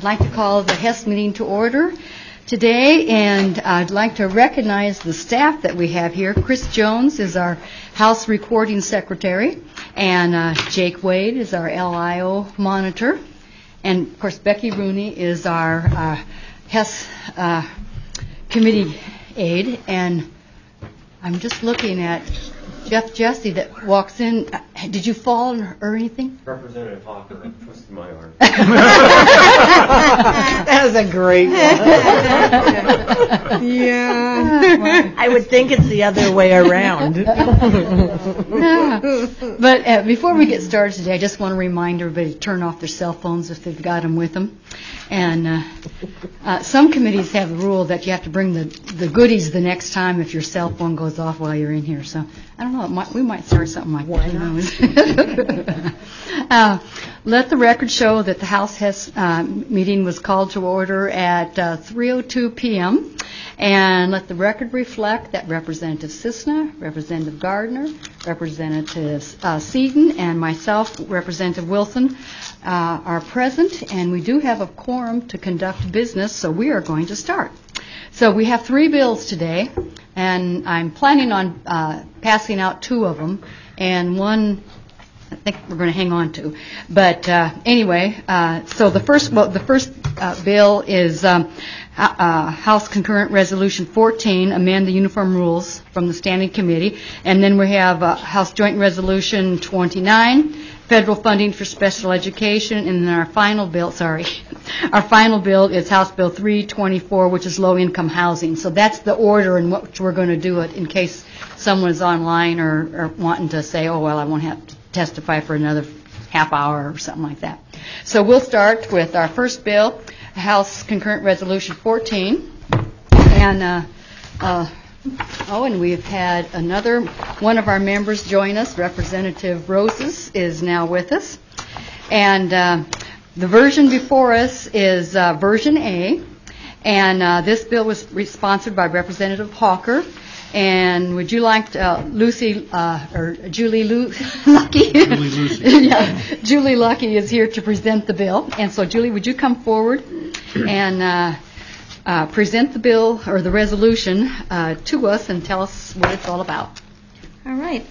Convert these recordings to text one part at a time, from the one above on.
I'd like to call the Hess meeting to order today, and I'd like to recognize the staff that we have here. Chris Jones is our House Recording Secretary, and Jake Wade is our LIO monitor, and of course Becky Rooney is our Hess committee aide, and I'm just looking at Jeff Jesse that walks in. Did you fall or anything? Representative Hawker, I twisted my arm. That was a great one. Yeah. I would think it's the other way around. But before we get started today, I just want to remind everybody to turn off their cell phones if they've got them with them. And some committees have a rule that you have to bring the goodies the next time if your cell phone goes off while you're in here. So I don't know, we might start something like that. Who knows? Let the record show that the House Hess meeting was called to order at 3:02 p.m. And let the record reflect that Representative Cisna, Representative Gardner, Representative Seaton, and myself, Representative Wilson, are present, and we do have a quorum to conduct business, so we are going to start. So we have 3 bills today, and I'm planning on passing out 2 of them, and one I think we're going to hang on to. But anyway, so the first bill is House Concurrent Resolution 14, amend the uniform rules from the Standing Committee, and then we have House Joint Resolution 29, federal funding for special education, and then our final bill is House Bill 324, which is low-income housing. So that's the order in which we're going to do it, in case someone's online or wanting to say, oh, well, I won't have to testify for another half hour or something like that. So we'll start with our first bill, House Concurrent Resolution 14. And and we've had another one of our members join us. Representative Roses is now with us. And the version before us is version A. And this bill was sponsored by Representative Hawker. And would you like Julie Lucky? Yeah, Julie Lucky is here to present the bill. And so, Julie, would you come forward and present the bill or the resolution to us and tell us what it's all about? All right.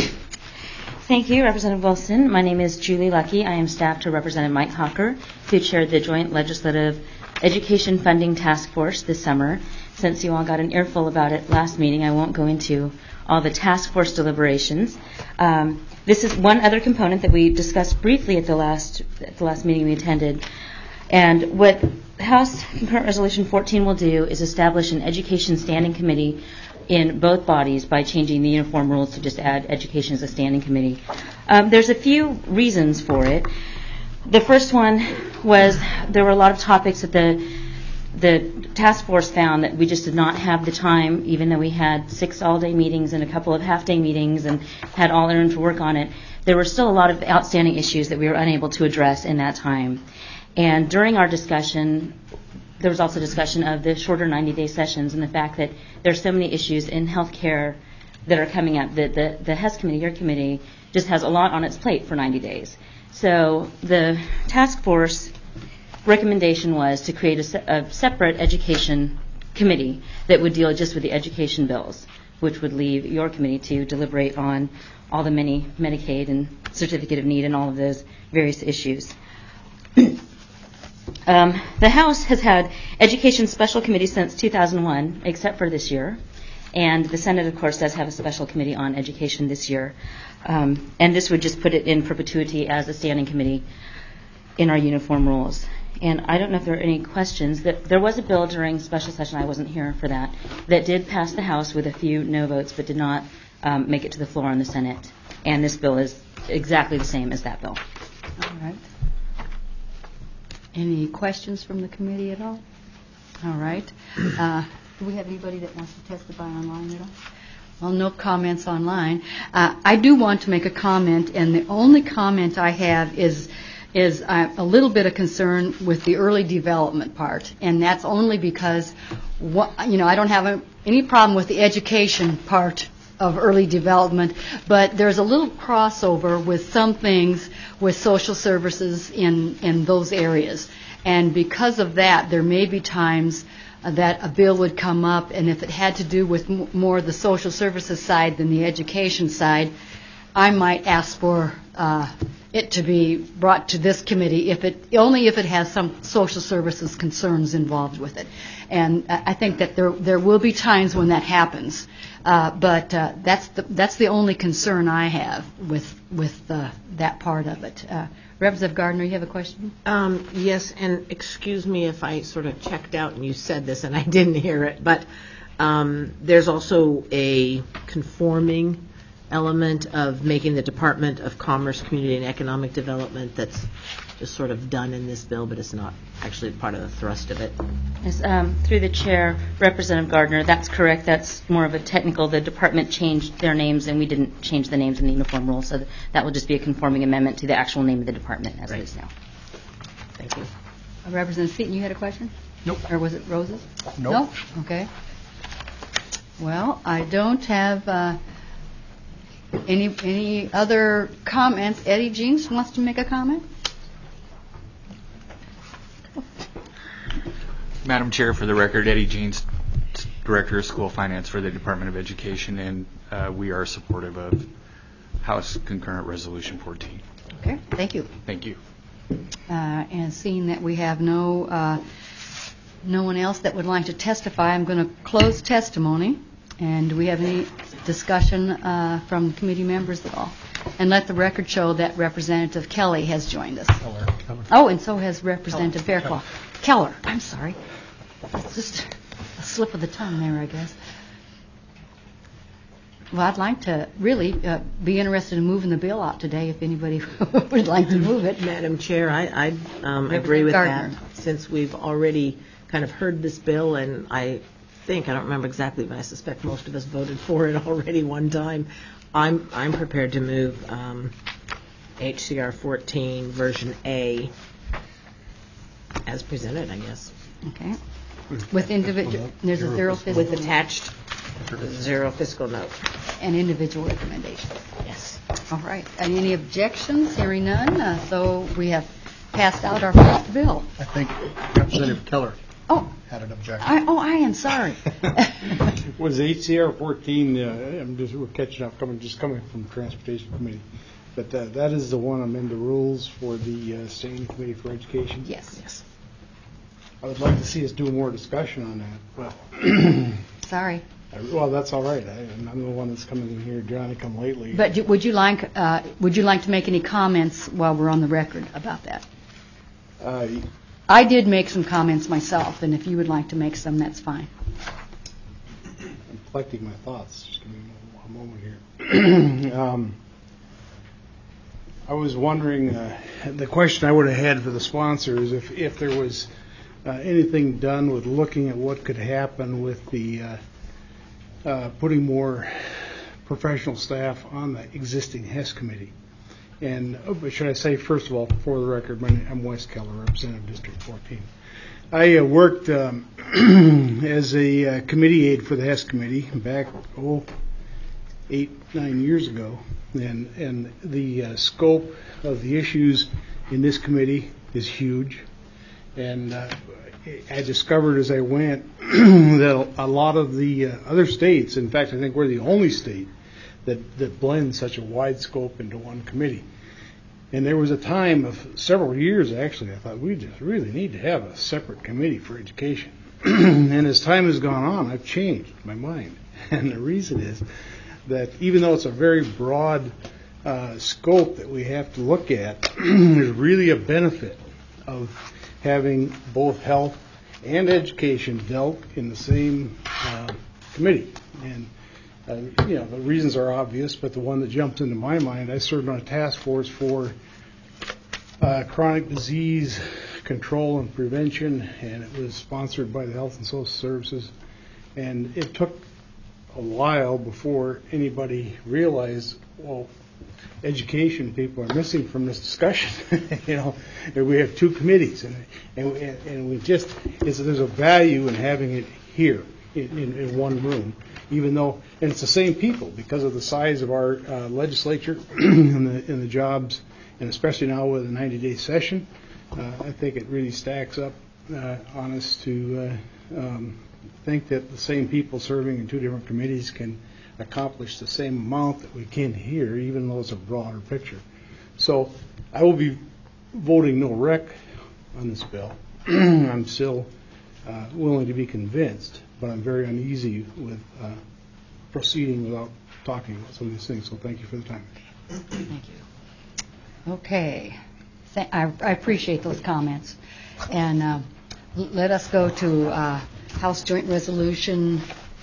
Thank you, Representative Wilson. My name is Julie Lucky. I am staff to Representative Mike Hawker, who chaired the Joint Legislative Education Funding Task Force this summer. Since you all got an earful about it last meeting, I won't go into all the task force deliberations. This is one other component that we discussed briefly at the last meeting we attended. And what House Concurrent Resolution 14 will do is establish an education standing committee in both bodies by changing the uniform rules to just add education as a standing committee. There's a few reasons for it. The first one was there were a lot of topics that the task force found that we just did not have the time, even though we had 6 all-day meetings and a couple of half-day meetings and had all learned to work on it. There were still a lot of outstanding issues that we were unable to address in that time. And during our discussion, there was also discussion of the shorter 90-day sessions and the fact that there are so many issues in healthcare that are coming up that the Hess committee, your committee, just has a lot on its plate for 90 days. So the task force recommendation was to create a separate education committee that would deal just with the education bills, which would leave your committee to deliberate on all the many Medicaid and Certificate of Need and all of those various issues. The House has had education special committees since 2001, except for this year. And the Senate, of course, does have a special committee on education this year. And this would just put it in perpetuity as a standing committee in our uniform rules. And I don't know if there are any questions. There was a bill during special session, I wasn't here for that did pass the House with a few no votes, but did not make it to the floor in the Senate. And this bill is exactly the same as that bill. All right. Any questions from the committee at all? All right. Do we have anybody that wants to testify online at all? Well, no comments online. I do want to make a comment, and the only comment I have is a little bit of concern with the early development part, and that's only because, I don't have any problem with the education part of early development, but there's a little crossover with some things with social services in those areas. And because of that, there may be times that a bill would come up, and if it had to do with more the social services side than the education side, I might ask for it to be brought to this committee only if it has some social services concerns involved with it. And I think that there will be times when that happens, but that's the only concern I have with that part of it. Representative Gardner, you have a question? Yes, and excuse me if I sort of checked out and you said this and I didn't hear it, but there's also a conforming element of making the Department of Commerce, Community and Economic Development that's just sort of done in this bill, but it's not actually part of the thrust of it. Yes, through the chair, Representative Gardner, that's correct. That's more of a technical. The department changed their names, and we didn't change the names in the uniform rules, so that will just be a conforming amendment to the actual name of the department as it is now. Thank you. Representative Seaton, you had a question? Nope. Or was it Rose's? Nope. No? Okay. Well, I don't have any other comments. Eddie Jeans wants to make a comment? Madam Chair, for the record, Eddie Jeans, Director of School Finance for the Department of Education, and we are supportive of House Concurrent Resolution 14. Okay, thank you. Thank you. And seeing that we have no one else that would like to testify, I'm going to close testimony. And do we have any discussion from committee members at all? And let the record show that Representative Kelly has joined us. Keller. Oh, and so has Representative Fairclough. Keller, I'm sorry. It's just a slip of the tongue there, I guess. Well, I'd like to really be interested in moving the bill out today if anybody would like to move it. Madam Chair, I agree with Gardner. that. Since we've already kind of heard this bill, and I don't remember exactly, but I suspect most of us voted for it already one time. I'm prepared to move HCR 14 version A as presented, I guess, Okay. With individual, there's a zero fiscal with attached zero fiscal note. and individual recommendations. Yes. All right. And any objections? Hearing none. So we have passed out our first bill. I think Representative Keller Oh, had an objection. I am sorry. Was HCR 14, we're catching up, coming from Transportation Committee, but that is the one amend the rules for the Standing Committee for Education? Yes. I would like to see us do more discussion on that, but Sorry. well, that's all right. I'm the one that's coming in here, Johnny come lately. But would you like to make any comments while we're on the record about that? I did make some comments myself, and if you would like to make some, that's fine. I'm collecting my thoughts. Just give me a moment here. I was wondering, the question I would have had for the sponsor is if there was anything done with looking at what could happen with the putting more professional staff on the existing HES committee. And should I say, first of all, for the record, I'm Wes Keller, Representative District 14. I worked as a committee aide for the HES committee back 8-9 years ago, and the scope of the issues in this committee is huge. And I discovered as I went that a lot of the other states, in fact, I think we're the only state that blends such a wide scope into one committee. And there was a time of several years, actually, I thought we just really need to have a separate committee for education. And as time has gone on, I've changed my mind. And the reason is that even though it's a very broad scope that we have to look at, there's really a benefit of having both health and education dealt in the same committee. And the reasons are obvious, but the one that jumped into my mind, I served on a task force for chronic disease control and prevention, and it was sponsored by the Health and Social Services. And it took a while before anybody realized, well, education people are missing from this discussion. We have two committees, and we just there's a value in having it here. in one room, even though, and it's the same people because of the size of our legislature and the jobs, and especially now with a 90-day session. I think it really stacks up on us to think that the same people serving in two different committees can accomplish the same amount that we can here, even though it's a broader picture. So I will be voting no rec on this bill. I'm still willing to be convinced, but I'm very uneasy with proceeding without talking about some of these things. So thank you for the time. Thank you. Okay. I appreciate those comments. And let us go to House Joint Resolution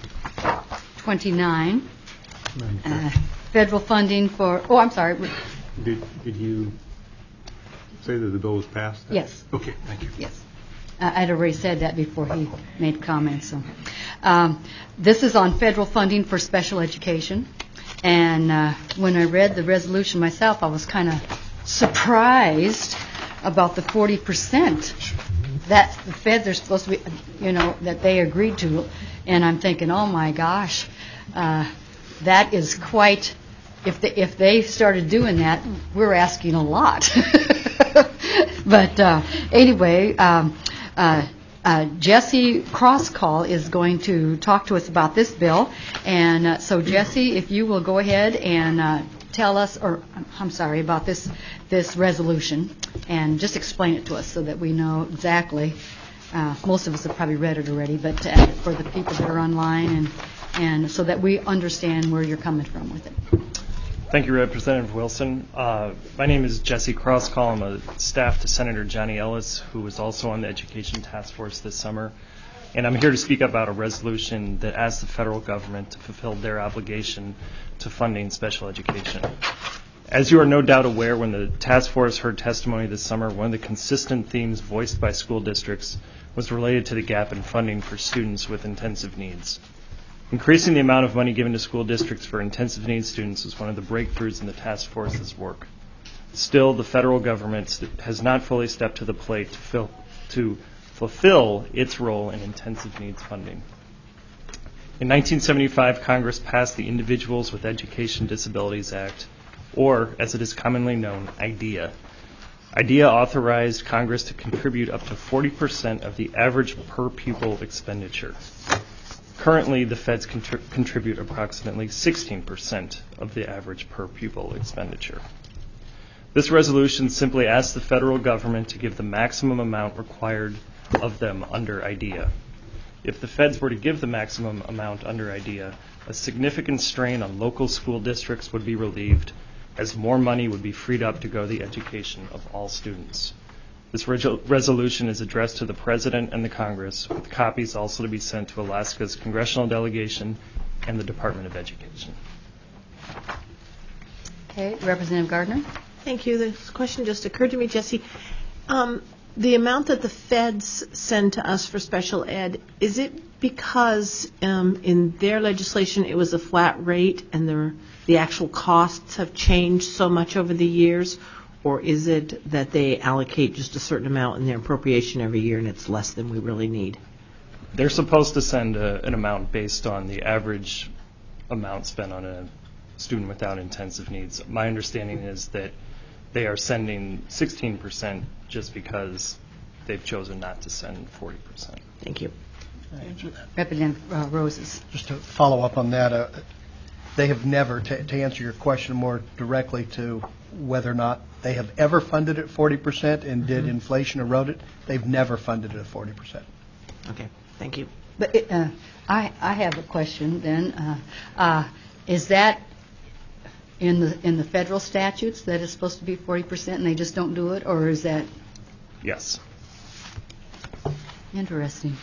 29, federal funding for, oh, I'm sorry. Did you say that the bill was passed? Yes. Okay, thank you. Yes. I'd already said that before he made comments. So, this is on federal funding for special education. And when I read the resolution myself, I was kind of surprised about the 40% that the feds are supposed to be, that they agreed to. And I'm thinking, oh my gosh, that is quite, if they started doing that, we're asking a lot. But anyway, Jesse Crosscall is going to talk to us about this bill. And so Jesse, if you will go ahead and tell us, or I'm sorry, about this resolution, and just explain it to us so that we know exactly. Most of us have probably read it already, but for the people that are online, and so that we understand where you're coming from with it. Thank you, Representative Wilson. My name is Jesse Crosscall. I'm a staff to Senator Johnny Ellis, who was also on the Education Task Force this summer. And I'm here to speak about a resolution that asks the federal government to fulfill their obligation to funding special education. As you are no doubt aware, when the task force heard testimony this summer, one of the consistent themes voiced by school districts was related to the gap in funding for students with intensive needs. Increasing the amount of money given to school districts for intensive needs students is one of the breakthroughs in the task force's work. Still, the federal government has not fully stepped to the plate to fulfill its role in intensive needs funding. In 1975, Congress passed the Individuals with Education Disabilities Act, or as it is commonly known, IDEA. IDEA authorized Congress to contribute up to 40% of the average per pupil expenditure. Currently, the feds contribute approximately 16% of the average per pupil expenditure. This resolution simply asks the federal government to give the maximum amount required of them under IDEA. If the feds were to give the maximum amount under IDEA, a significant strain on local school districts would be relieved, as more money would be freed up to go to the education of all students. This resolution is addressed to the President and the Congress, with copies also to be sent to Alaska's congressional delegation and the Department of Education. Okay, Representative Gardner. Thank you. This question just occurred to me, Jesse. The amount that the feds send to us for special ed, is it because in their legislation it was a flat rate and the actual costs have changed so much over the years? Or is it that they allocate just a certain amount in their appropriation every year and it's less than we really need? They're supposed to send an amount based on the average amount spent on a student without intensive needs. My understanding is that they are sending 16% just because they've chosen not to send 40%. Thank you. Representative Roses. Just to follow up on that, they have never, to answer your question more directly to whether or not they have ever funded it 40% and did inflation erode it, they've never funded it at 40%. Okay, thank you. But I have a question then. Is that in the federal statutes that it's supposed to be 40% and they just don't do it, or is that? Yes. Interesting.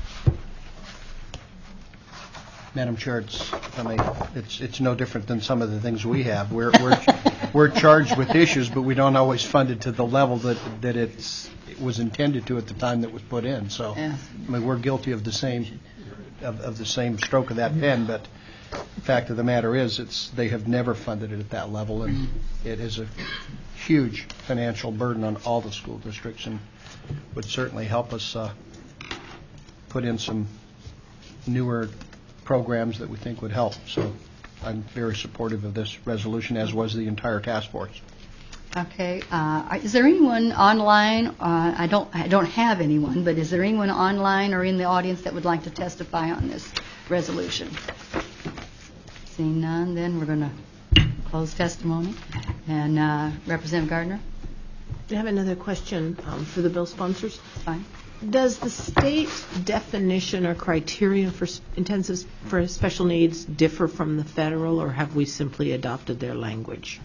Madam Chair, it's no different than some of the things we have. We're charged with issues, but we don't always fund it to the level that it was intended to at the time that was put in. So, Yeah. I mean, we're guilty of the same stroke of that pen. But the fact of the matter is, they have never funded it at that level, and it is a huge financial burden on all the school districts, and would certainly help us put in some newer programs that we think would help. So I'm very supportive of this resolution, as was the entire task force. Okay. Is there anyone online? I don't have anyone, but is there anyone online or in the audience that would like to testify on this resolution? Seeing none, then we're going to close testimony. And Representative Gardner? I have another question for the bill sponsors. Fine. Does the state definition or criteria for for special needs differ from the federal, or have we simply adopted their language?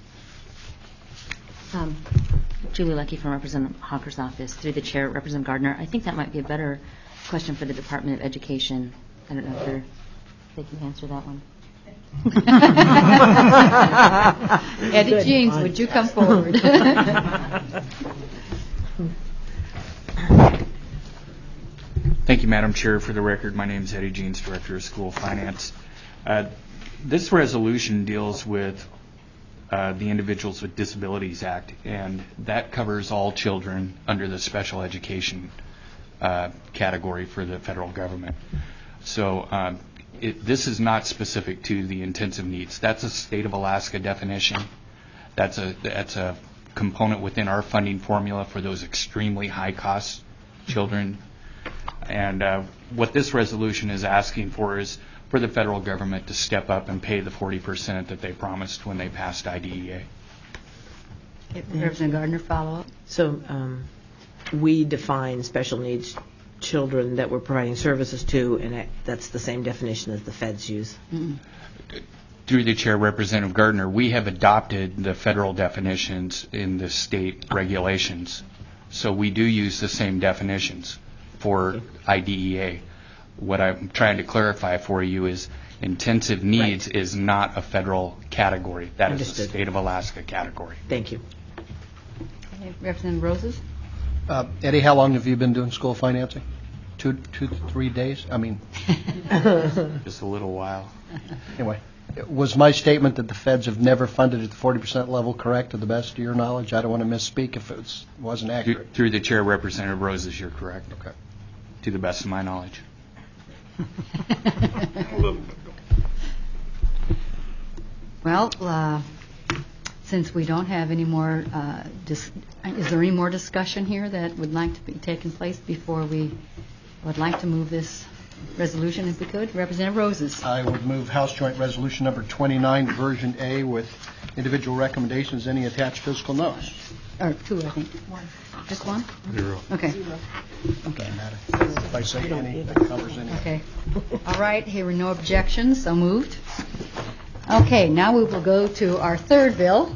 Julie Lucky from Representative Hawker's office. Through the chair, Representative Gardner, I think that might be a better question for the Department of Education. I don't know if they can answer that one. Eddie Jeans, would you come forward? Thank you, Madam Chair. For the record, my name is Eddie Jeans, Director of School Finance. This resolution deals with the Individuals with Disabilities Act, and that covers all children under the special education category for the federal government. So this is not specific to the intensive needs. That's a state of Alaska definition. That's a component within our funding formula for those extremely high-cost children. And what this resolution is asking for is for the federal government to step up and pay the 40% that they promised when they passed IDEA. Representative Gardner, follow up. So we define special needs children that we're providing services to, and that's the same definition as the feds use. Mm-hmm. Through the chair, Representative Gardner, we have adopted the federal definitions in the state regulations. So we do use the same definitions for IDEA. What I'm trying to clarify for you is intensive needs is not a federal category. That Understood. is a state of Alaska category. Thank you. Okay. Representative Roses? Eddie, how long have you been doing school financing? 2 to 3 days? I mean, Just a little while. anyway, was my statement that the feds have never funded at the 40% level correct, to the best of your knowledge? I don't want to misspeak if it wasn't accurate. Through the chair, Representative Roses, you're correct. Okay. To the best of my knowledge. Well, since we don't have any more, is there any more discussion here that would like to be taking place before we would like to move this resolution, if we could? Representative Roses. I would move House Joint Resolution number 29, version A, with individual recommendations, any attached fiscal notes. Or two, I think. One. Just one? Zero. Okay. Doesn't matter. If I say any, that covers any. Okay. All right, hearing no objections, so moved. Okay, now we will go to our third bill.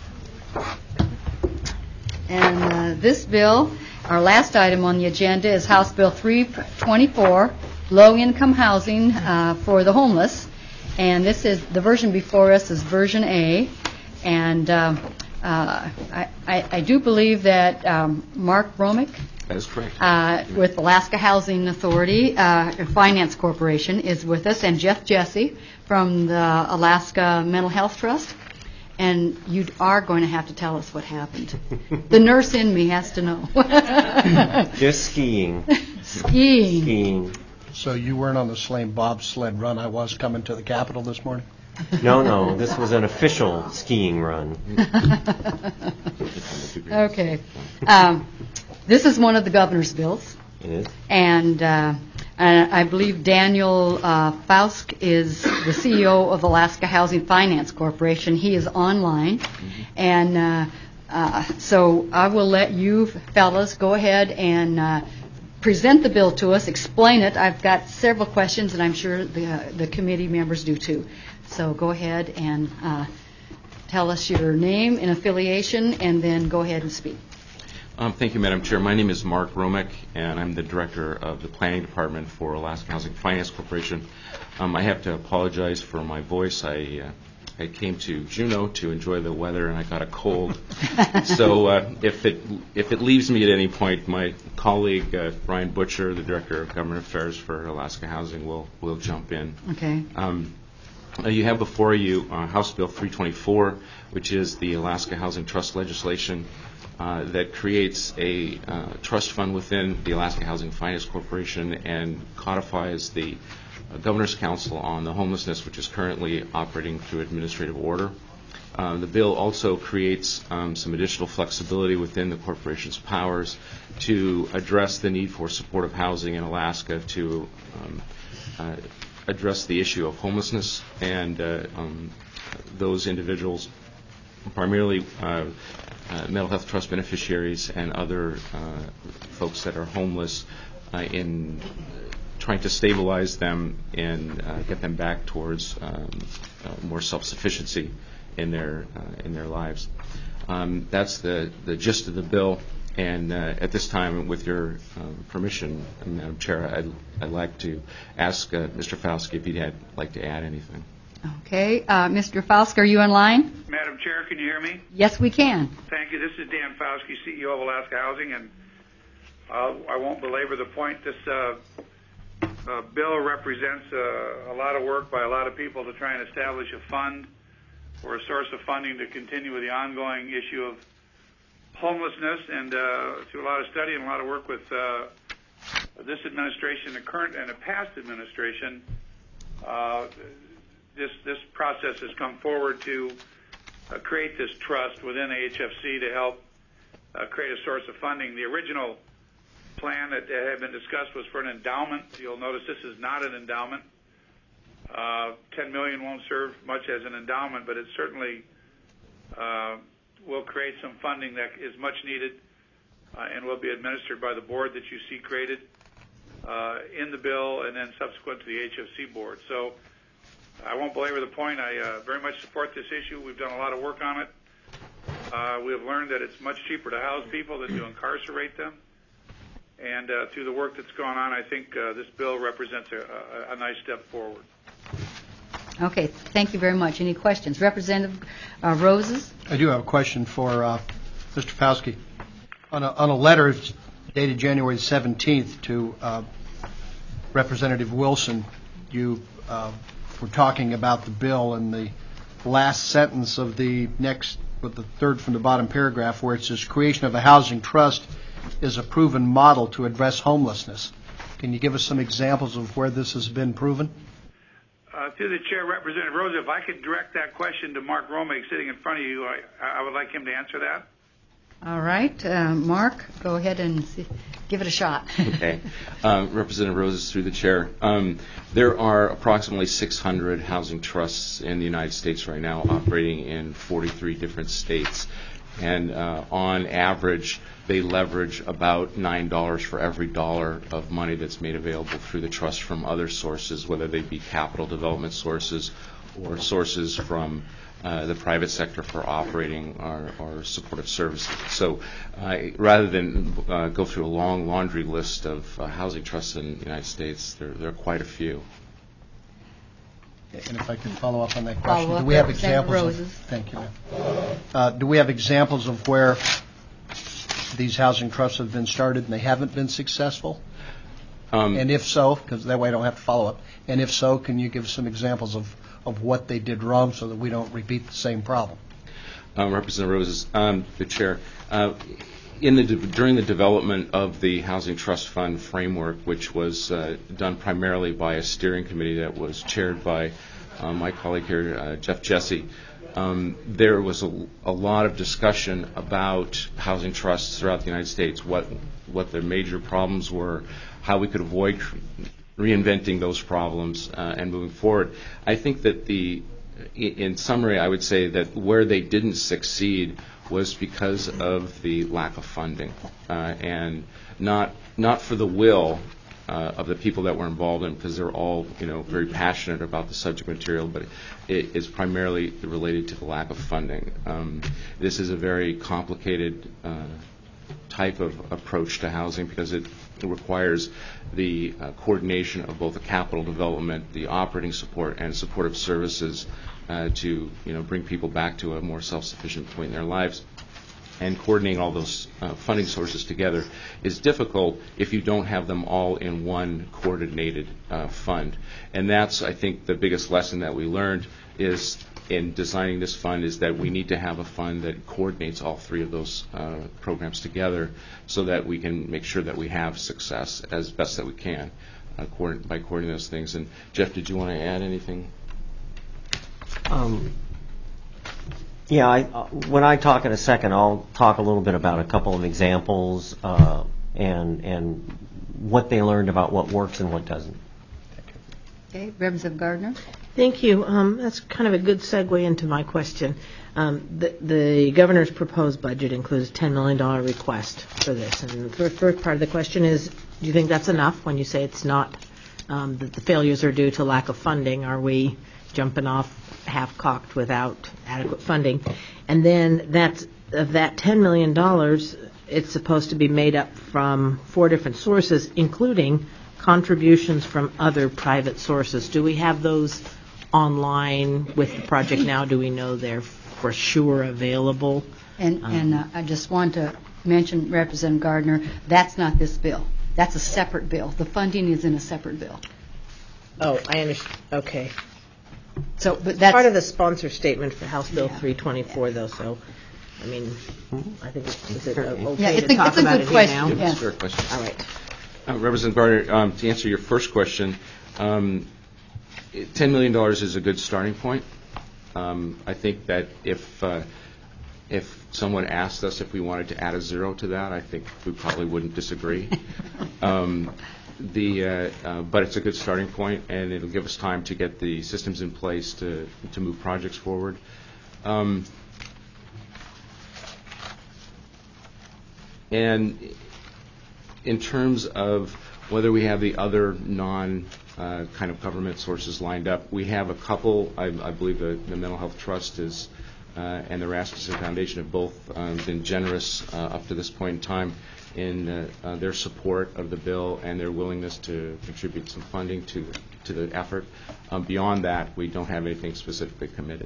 And this bill, our last item on the agenda, is House Bill 324, low-income housing for the homeless. And this is, the version before us is version A. And I do believe that Mark Romick, That is correct. with Alaska Housing Authority Finance Corporation is with us, and Jeff Jesse from the Alaska Mental Health Trust. And you are going to have to tell us what happened. The nurse in me has to know. Just skiing. Skiing. Skiing. So you weren't on the same bobsled run I was coming to the Capitol this morning? No, this was an official skiing run. Okay. This is one of the governor's bills. It is. And I believe Daniel Fausk is the CEO of Alaska Housing Finance Corporation. He is online. And so I will let you fellas go ahead and present the bill to us, explain it. I've got several questions, and I'm sure the committee members do too. So go ahead and tell us your name and affiliation, and then go ahead and speak. Thank you, Madam Chair. My name is Mark Romick, and I'm the Director of the Planning Department for Alaska Housing Finance Corporation. I have to apologize for my voice. I came to Juneau to enjoy the weather, and I got a cold. So if it leaves me at any point, my colleague, Brian Butcher, the Director of Government Affairs for Alaska Housing, will jump in. Okay. You have before you House Bill 324, which is the Alaska Housing Trust legislation. that creates a trust fund within the Alaska Housing Finance Corporation and codifies the Governor's Council on the Homelessness, which is currently operating through administrative order. The bill also creates some additional flexibility within the corporation's powers to address the need for supportive housing in Alaska, to address the issue of homelessness and those individuals, primarily mental health trust beneficiaries and other folks that are homeless, in trying to stabilize them and get them back towards more self-sufficiency in their lives. That's the gist of the bill. And at this time, with your permission, Madam Chair, I'd like to ask Mr. Falski if he'd like to add anything. Okay. Mr. Falsk, are you in line? Madam Chair, can you hear me? Yes, we can. Thank you. This is Dan Falski, CEO of Alaska Housing, and I won't belabor the point. This bill represents a lot of work by a lot of people to try and establish a fund or a source of funding to continue with the ongoing issue of homelessness, and through a lot of study and a lot of work with this administration, the current and the past administration, this process has come forward to create this trust within AHFC to help create a source of funding. The original plan that had been discussed was for an endowment. You'll notice this is not an endowment. $10 million won't serve much as an endowment, but it certainly will create some funding that is much needed and will be administered by the board that you see created in the bill and then subsequent to the HFC board. So I won't belabor the point. I very much support this issue. We've done a lot of work on it. We have learned that it's much cheaper to house people than to incarcerate them. And through the work that's gone on, I think this bill represents a nice step forward. Okay, thank you very much. Any questions? Representative Roses? I do have a question for Mr. Falski. On a letter dated January 17th to Representative Wilson, you were talking about the bill, and the last sentence of the third from the bottom paragraph, where it says, creation of a housing trust is a proven model to address homelessness. Can you give us some examples of where this has been proven? Through the chair, Representative Rosa, if I could direct that question to Mark Romick sitting in front of you, I would like him to answer that. All right. Mark, go ahead and give it a shot. Okay. Representative Roses, through the chair. There are approximately 600 housing trusts in the United States right now, operating in 43 different states. And on average, they leverage about $9 for every dollar of money that's made available through the trust from other sources, whether they be capital development sources or sources from the private sector for operating or supportive services. So rather than go through a long laundry list of housing trusts in the United States, there are quite a few. And if I can follow up on that question, do we have examples? Thank you, ma'am. Do we have examples of where these housing trusts have been started and they haven't been successful? And if so, because that way I don't have to follow up. And if so, can you give some examples of what they did wrong so that we don't repeat the same problem? Representative Roses, the chair. During the development of the Housing Trust Fund framework, which was done primarily by a steering committee that was chaired by my colleague here, Jeff Jesse, there was a lot of discussion about housing trusts throughout the United States, what the major problems were, how we could avoid reinventing those problems and moving forward. I think that in summary, I would say that where they didn't succeed was because of the lack of funding, and not for the will of the people that were involved in, because they're all very passionate about the subject material, but it is primarily related to the lack of funding. This is a very complicated type of approach to housing because it requires the coordination of both the capital development, the operating support, and supportive services to bring people back to a more self-sufficient point in their lives. and coordinating all those funding sources together is difficult if you don't have them all in one coordinated fund. And that's, I think, the biggest lesson that we learned is in designing this fund is that we need to have a fund that coordinates all three of those programs together so that we can make sure that we have success as best that we can by coordinating those things. And Jeff, did you want to add anything? Yeah, when I talk in a second, I'll talk a little bit about a couple of examples and what they learned about what works and what doesn't. Okay, Representative Gardner. Thank you. That's kind of a good segue into my question. The governor's proposed budget includes a $10 million request for this. And the first part of the question is, do you think that's enough when you say it's not, that the failures are due to lack of funding? Are we jumping off half-cocked without adequate funding? And then of that $10 million, it's supposed to be made up from 4 different sources, including contributions from other private sources. Do we have those online with the project now? Do we know they're for sure available? And I just want to mention, Representative Gardner, that's not this bill. That's a separate bill. The funding is in a separate bill. Oh, I understand. Okay. So, but that's part of the sponsor statement for House Bill 324, though. So, I mean, I think is it okay to talk about it here now? That's a fair question. All right. Representative Gardner, to answer your first question, $10 million is a good starting point. I think that if someone asked us if we wanted to add a 0 to that, I think we probably wouldn't disagree. But it's a good starting point, and it'll give us time to get the systems in place to move projects forward. And in terms of whether we have the other kind of government sources lined up, we have a couple. I believe the Mental Health Trust and the Rasmussen Foundation have both been generous up to this point in time in their support of the bill and their willingness to contribute some funding to the effort. Beyond that, we don't have anything specifically committed.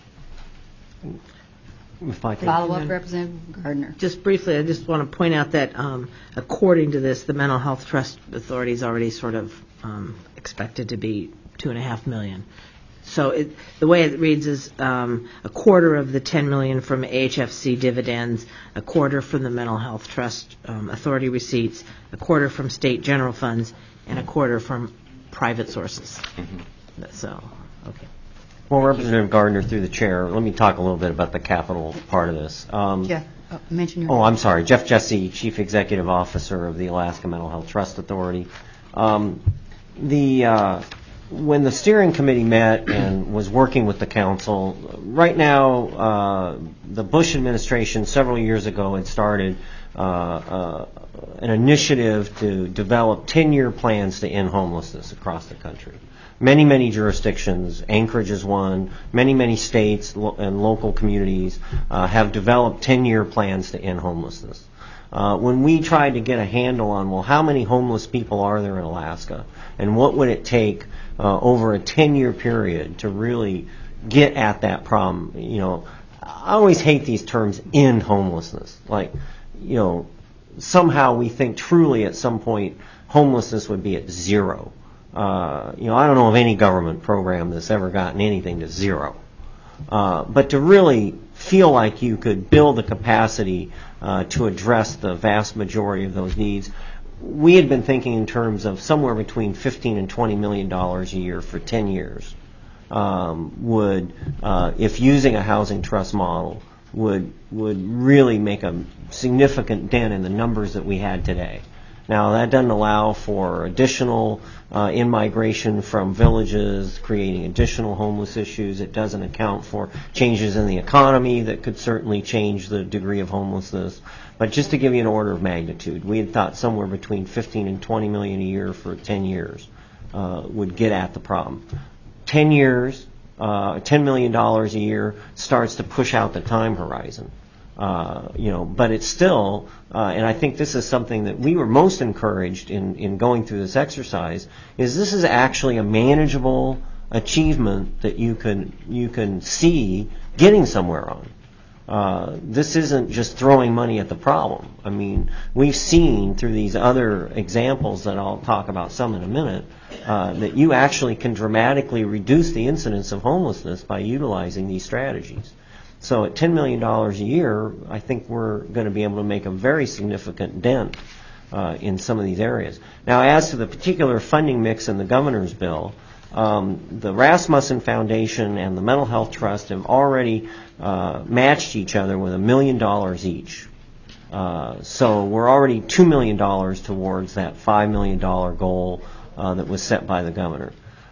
follow up, Representative Gardner. Just briefly, I just want to point out that according to this, the Mental Health Trust Authority is already sort of expected to be $2.5 million. So the way it reads is a quarter of the $10 million from AHFC dividends, a quarter from the Mental Health Trust Authority receipts, a quarter from state general funds, and a quarter from private sources. Mm-hmm. So, okay. Well, Representative Gardner, through the chair, let me talk a little bit about the capital part of this. Jeff, mention your name. I'm sorry. Jeff Jesse, Chief Executive Officer of the Alaska Mental Health Trust Authority. When the steering committee met and was working with the council, right now the Bush administration several years ago had started an initiative to develop 10-year plans to end homelessness across the country. Many, many jurisdictions, Anchorage is one, many states and local communities have developed 10-year plans to end homelessness. When we tried to get a handle on, well, how many homeless people are there in Alaska, and what would it take over a 10-year period to really get at that problem, I always hate these terms, end homelessness. Like, somehow we think truly at some point homelessness would be at zero. I don't know of any government program that's ever gotten anything to zero. But to really feel like you could build the capacity to address the vast majority of those needs, we had been thinking in terms of somewhere between $15 and $20 million a year for 10 years. If using a housing trust model, would really make a significant dent in the numbers that we had today. Now, that doesn't allow for additional in-migration from villages, creating additional homeless issues. It doesn't account for changes in the economy that could certainly change the degree of homelessness. But just to give you an order of magnitude, we had thought somewhere between $15 and $20 million a year for 10 years would get at the problem. 10 years, $10 million a year starts to push out the time horizon. But it's still, and I think this is something that we were most encouraged in going through this exercise, is this is actually a manageable achievement that you can see getting somewhere on. This isn't just throwing money at the problem. I mean, we've seen through these other examples that I'll talk about some in a minute, that you actually can dramatically reduce the incidence of homelessness by utilizing these strategies. So at $10 million a year, I think we're going to be able to make a very significant dent in some of these areas. Now, as to the particular funding mix in the governor's bill, the Rasmussen Foundation and the Mental Health Trust have already matched each other with $1 million each. So we're already $2 million towards that $5 million goal that was set by the governor.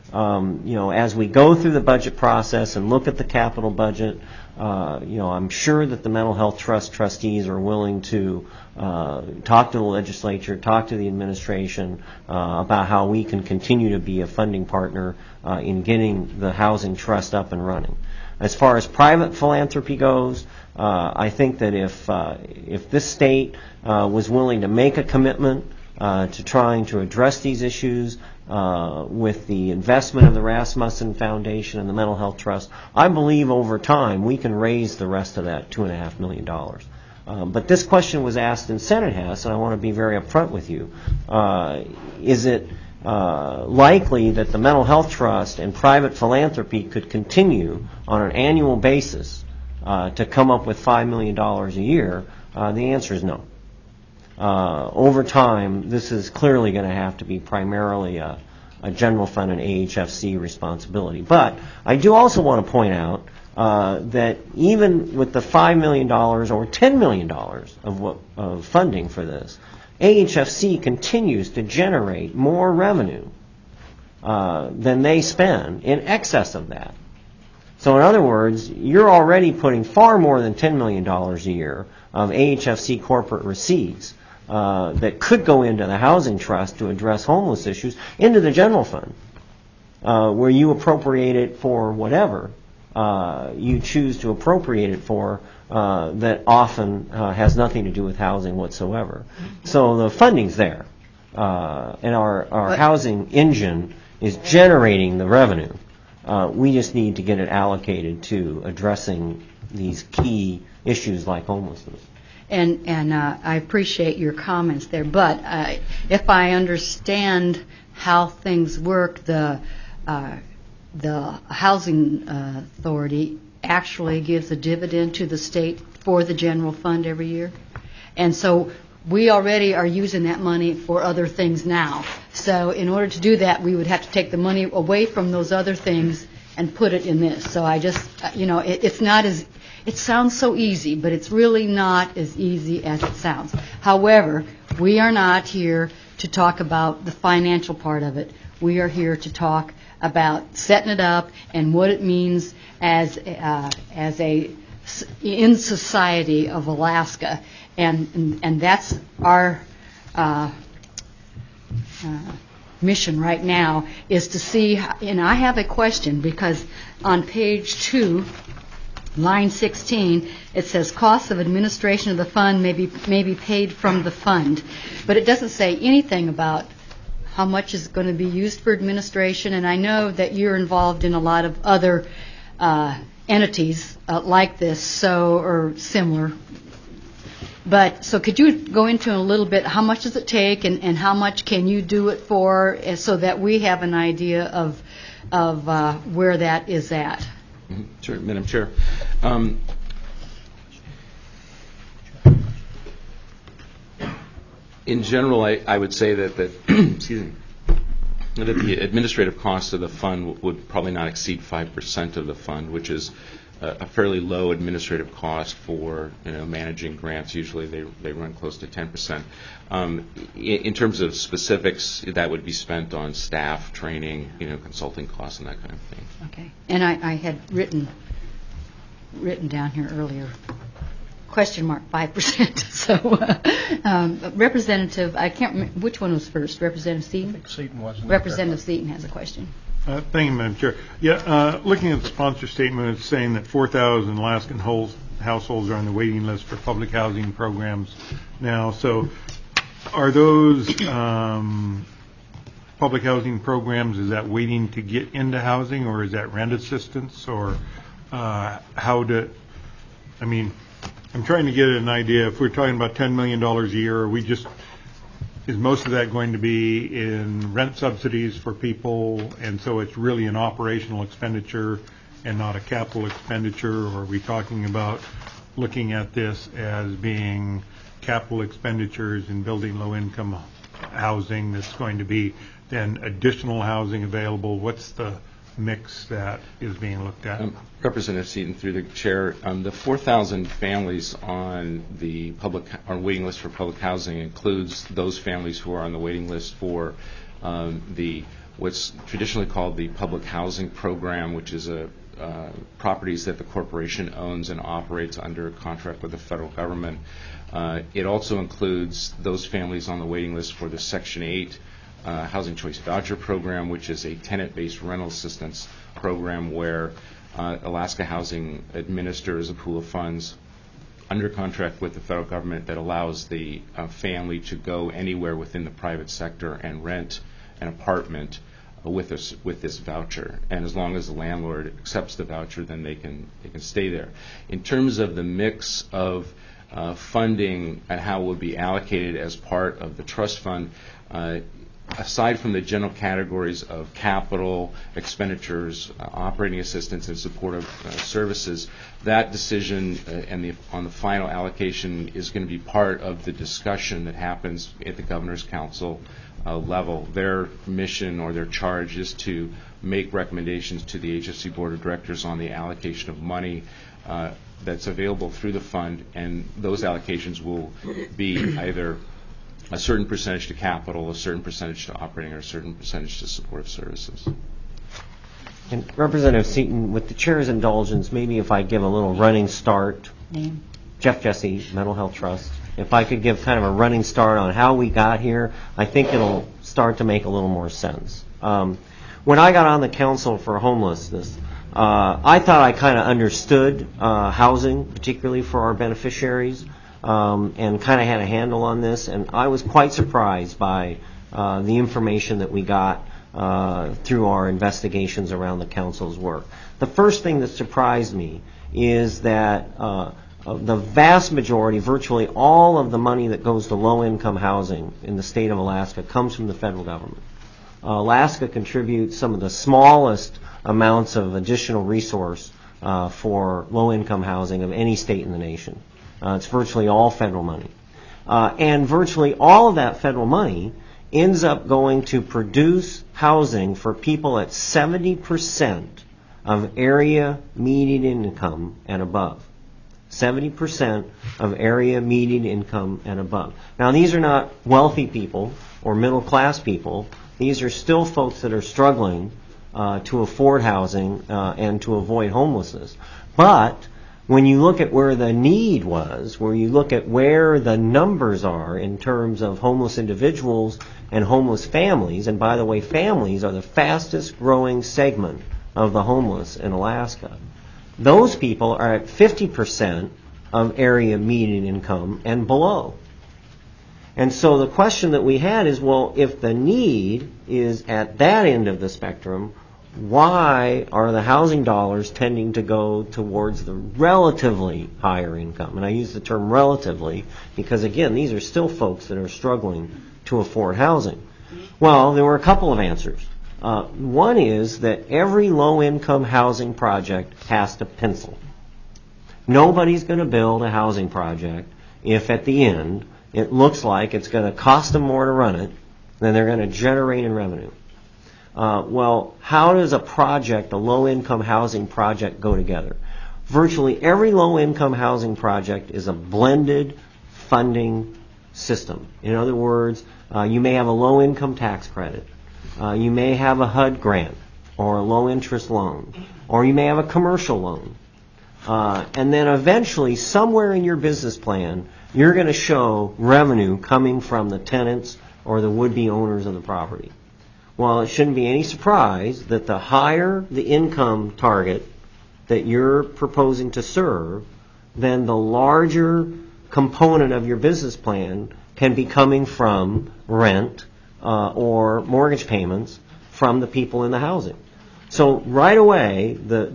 As we go through the budget process and look at the capital budget, I'm sure that the Mental Health Trust trustees are willing to talk to the legislature, talk to the administration about how we can continue to be a funding partner in getting the housing trust up and running. As far as private philanthropy goes, I think that if this state was willing to make a commitment to trying to address these issues with the investment of the Rasmussen Foundation and the Mental Health Trust, I believe over time we can raise the rest of that $2.5 million. But this question was asked in Senate House, and I want to be very upfront with you. Is it likely that the Mental Health Trust and private philanthropy could continue on an annual basis to come up with $5 million a year? The answer is no. Over time, this is clearly going to have to be primarily a general fund and AHFC responsibility. But I do also want to point out that even with the $5 million or $10 million of funding for this, AHFC continues to generate more revenue than they spend in excess of that. So in other words, you're already putting far more than $10 million a year of AHFC corporate receipts that could go into the housing trust to address homeless issues into the general fund, where you appropriate it for whatever you choose to appropriate it for that often has nothing to do with housing whatsoever. So the funding's there, and our housing engine is generating the revenue. We just need to get it allocated to addressing these key issues like homelessness. And I appreciate your comments there, but if I understand how things work, the housing authority actually gives a dividend to the state for the general fund every year, and so we already are using that money for other things now. So in order to do that, we would have to take the money away from those other things and put it in this. So I just, it's not as, it sounds so easy, but it's really not as easy as it sounds. However, we are not here to talk about the financial part of it. We are here to talk about setting it up and what it means as a in society of Alaska, and that's our mission right now, is to see. And I have a question, because on page 2, line 16, it says costs of administration of the fund may be paid from the fund, but it doesn't say anything about how much is going to be used for administration. And I know that you're involved in a lot of other entities like this, or similar. But so could you go into a little bit, how much does it take, and how much can you do it for, so that we have an idea of where that is at? Sure, Madam Chair. In general, I would say that excuse me, that the administrative cost of the fund would probably not exceed 5% of the fund, which is a fairly low administrative cost for managing grants. Usually they run close to 10%. In terms of specifics, that would be spent on staff training, consulting costs and that kind of thing. Okay. And I had written down here earlier, question mark 5%. So Representative, I can't remember which one was first. Representative Seaton. I think Seaton wasn't. Representative Seaton has a question. Thank you, Madam Chair. Yeah, looking at the sponsor statement, it's saying that 4,000 Alaskan households are on the waiting list for public housing programs now. So are those public housing programs, is that waiting to get into housing, or is that rent assistance, or how I mean, I'm trying to get an idea, if we're talking about $10 million a year, is most of that going to be in rent subsidies for people, and so it's really an operational expenditure and not a capital expenditure? Or are we talking about looking at this as being capital expenditures in building low-income housing that's going to be then additional housing available? What's the mix that is being looked at? Representative Seaton, through the chair, the 4,000 families on the waiting list for public housing includes those families who are on the waiting list for what's traditionally called the public housing program, which is properties that the corporation owns and operates under a contract with the federal government. It also includes those families on the waiting list for the Section 8 Housing Choice Voucher Program, which is a tenant-based rental assistance program where Alaska Housing administers a pool of funds under contract with the federal government that allows the family to go anywhere within the private sector and rent an apartment with this voucher. And as long as the landlord accepts the voucher, then they can stay there. In terms of the mix of funding and how it will be allocated as part of the trust fund, aside from the general categories of capital expenditures, operating assistance, and supportive services, that decision on the final allocation is going to be part of the discussion that happens at the Governor's Council level. Their mission or their charge is to make recommendations to the HFC Board of Directors on the allocation of money that's available through the fund, and those allocations will be either a certain percentage to capital, a certain percentage to operating, or a certain percentage to supportive services. And Representative Seaton, with the chair's indulgence, maybe if I give a little running start. Name. Jeff Jesse, Mental Health Trust. If I could give kind of a running start on how we got here, I think it'll start to make a little more sense. When I got on the Council for Homelessness, I thought I kind of understood housing, particularly for our beneficiaries, and kind of had a handle on this, and I was quite surprised by the information that we got through our investigations around the Council's work. The first thing that surprised me is that the vast majority, virtually all of the money that goes to low-income housing in the state of Alaska comes from the federal government. Alaska contributes some of the smallest amounts of additional resource for low-income housing of any state in the nation. It's virtually all federal money. And virtually all of that federal money ends up going to produce housing for people at 70% of area median income and above. 70% of area median income and above. Now, these are not wealthy people or middle-class people. These are still folks that are struggling to afford housing and to avoid homelessness. But when you look at where the need was, where you look at where the numbers are in terms of homeless individuals and homeless families, and by the way, families are the fastest growing segment of the homeless in Alaska, those people are at 50% of area median income and below. And so the question that we had is, well, if the need is at that end of the spectrum, why are the housing dollars tending to go towards the relatively higher income? And I use the term relatively because, again, these are still folks that are struggling to afford housing. Well, there were a couple of answers. One is that every low-income housing project has to pencil. Nobody's going to build a housing project if at the end it looks like it's going to cost them more to run it than they're going to generate in revenue. Well, how does a low-income housing project go together? Virtually every low-income housing project is a blended funding system. In other words, you may have a low-income tax credit. You may have a HUD grant or a low-interest loan, or you may have a commercial loan. And then eventually, somewhere in your business plan, you're going to show revenue coming from the tenants or the would-be owners of the property. Well, it shouldn't be any surprise that the higher the income target that you're proposing to serve, then the larger component of your business plan can be coming from rent or mortgage payments from the people in the housing. So right away, the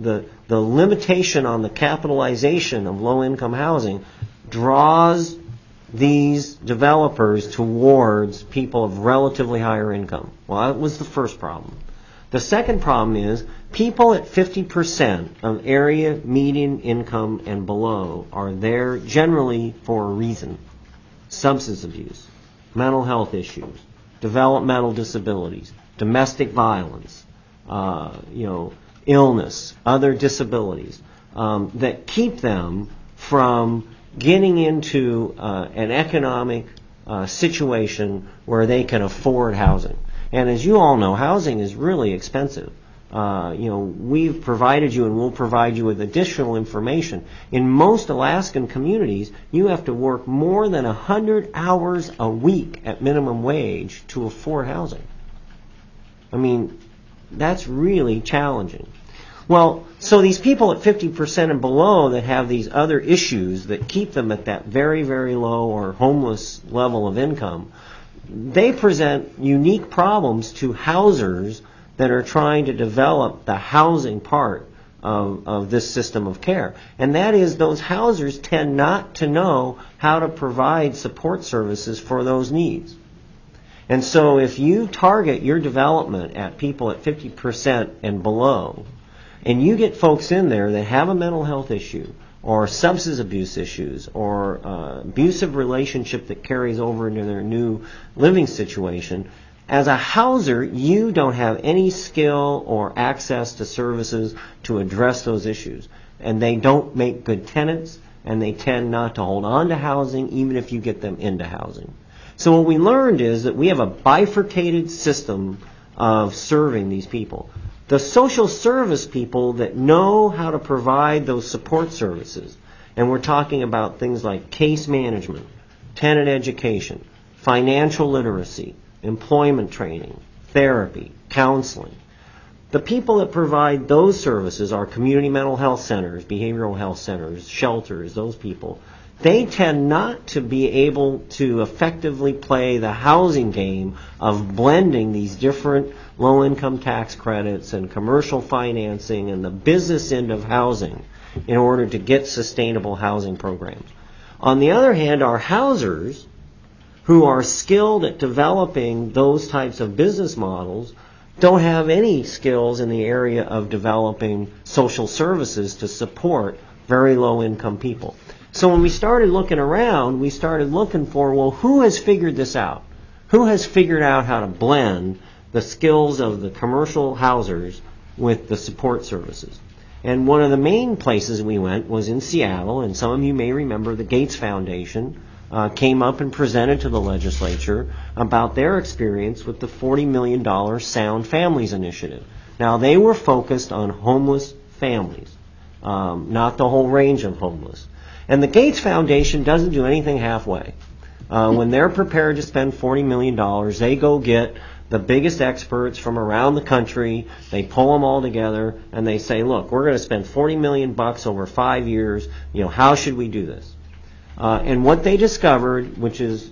the limitation on the capitalization of low-income housing draws these developers towards people of relatively higher income. Well, that was the first problem. The second problem is people at 50% of area median income and below are there generally for a reason. Substance abuse, mental health issues, developmental disabilities, domestic violence, illness, other disabilities that keep them from getting into an economic situation where they can afford housing. And as you all know, housing is really expensive. We've provided you and we'll provide you with additional information. In most Alaskan communities, you have to work more than 100 hours a week at minimum wage to afford housing. I mean, that's really challenging. Well, so these people at 50% and below that have these other issues that keep them at that very, very low or homeless level of income, they present unique problems to housers that are trying to develop the housing part of this system of care. And that is those housers tend not to know how to provide support services for those needs. And so if you target your development at people at 50% and below, and you get folks in there that have a mental health issue or substance abuse issues or abusive relationship that carries over into their new living situation, as a houser, you don't have any skill or access to services to address those issues. And they don't make good tenants, and they tend not to hold on to housing even if you get them into housing. So what we learned is that we have a bifurcated system of serving these people. The social service people that know how to provide those support services, and we're talking about things like case management, tenant education, financial literacy, employment training, therapy, counseling. The people that provide those services are community mental health centers, behavioral health centers, shelters, those people. They tend not to be able to effectively play the housing game of blending these different low-income tax credits and commercial financing and the business end of housing in order to get sustainable housing programs. On the other hand, our housers, who are skilled at developing those types of business models, don't have any skills in the area of developing social services to support very low-income people. So when we started looking around, we started looking for, well, who has figured this out? Who has figured out how to blend the skills of the commercial housers with the support services? And one of the main places we went was in Seattle, and some of you may remember the Gates Foundation came up and presented to the legislature about their experience with the $40 million Sound Families Initiative. Now, they were focused on homeless families, not the whole range of homeless. And the Gates Foundation doesn't do anything halfway. When they're prepared to spend $40 million, they go get the biggest experts from around the country, they pull them all together, and they say, look, we're going to spend $40 million over 5 years, how should we do this? And what they discovered, which is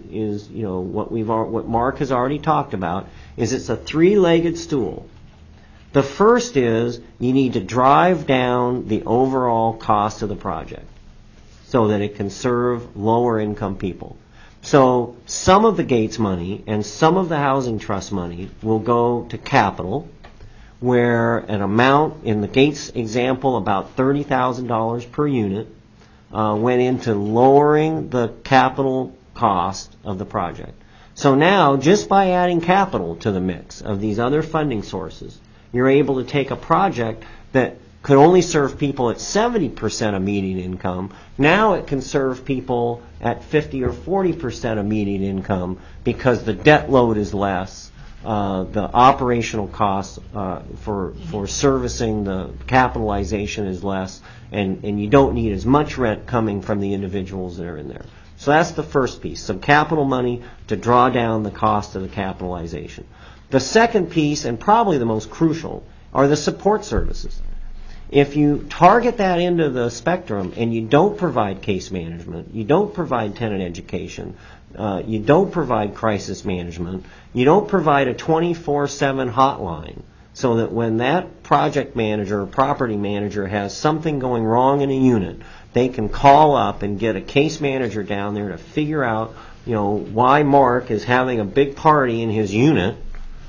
what Mark has already talked about, is it's a three-legged stool. The first is you need to drive down the overall cost of the project so that it can serve lower income people. So some of the Gates money and some of the Housing Trust money will go to capital, where an amount, in the Gates example, about $30,000 per unit, went into lowering the capital cost of the project. So now, just by adding capital to the mix of these other funding sources, you're able to take a project that could only serve people at 70% of median income. Now it can serve people at 50 or 40% of median income because the debt load is less, the operational costs for servicing the capitalization is less, and you don't need as much rent coming from the individuals that are in there. So that's the first piece, some capital money to draw down the cost of the capitalization. The second piece, and probably the most crucial, are the support services. If you target that into the spectrum and you don't provide case management, you don't provide tenant education, you don't provide crisis management, you don't provide a 24/7 hotline so that when that project manager or property manager has something going wrong in a unit, they can call up and get a case manager down there to figure out, why Mark is having a big party in his unit,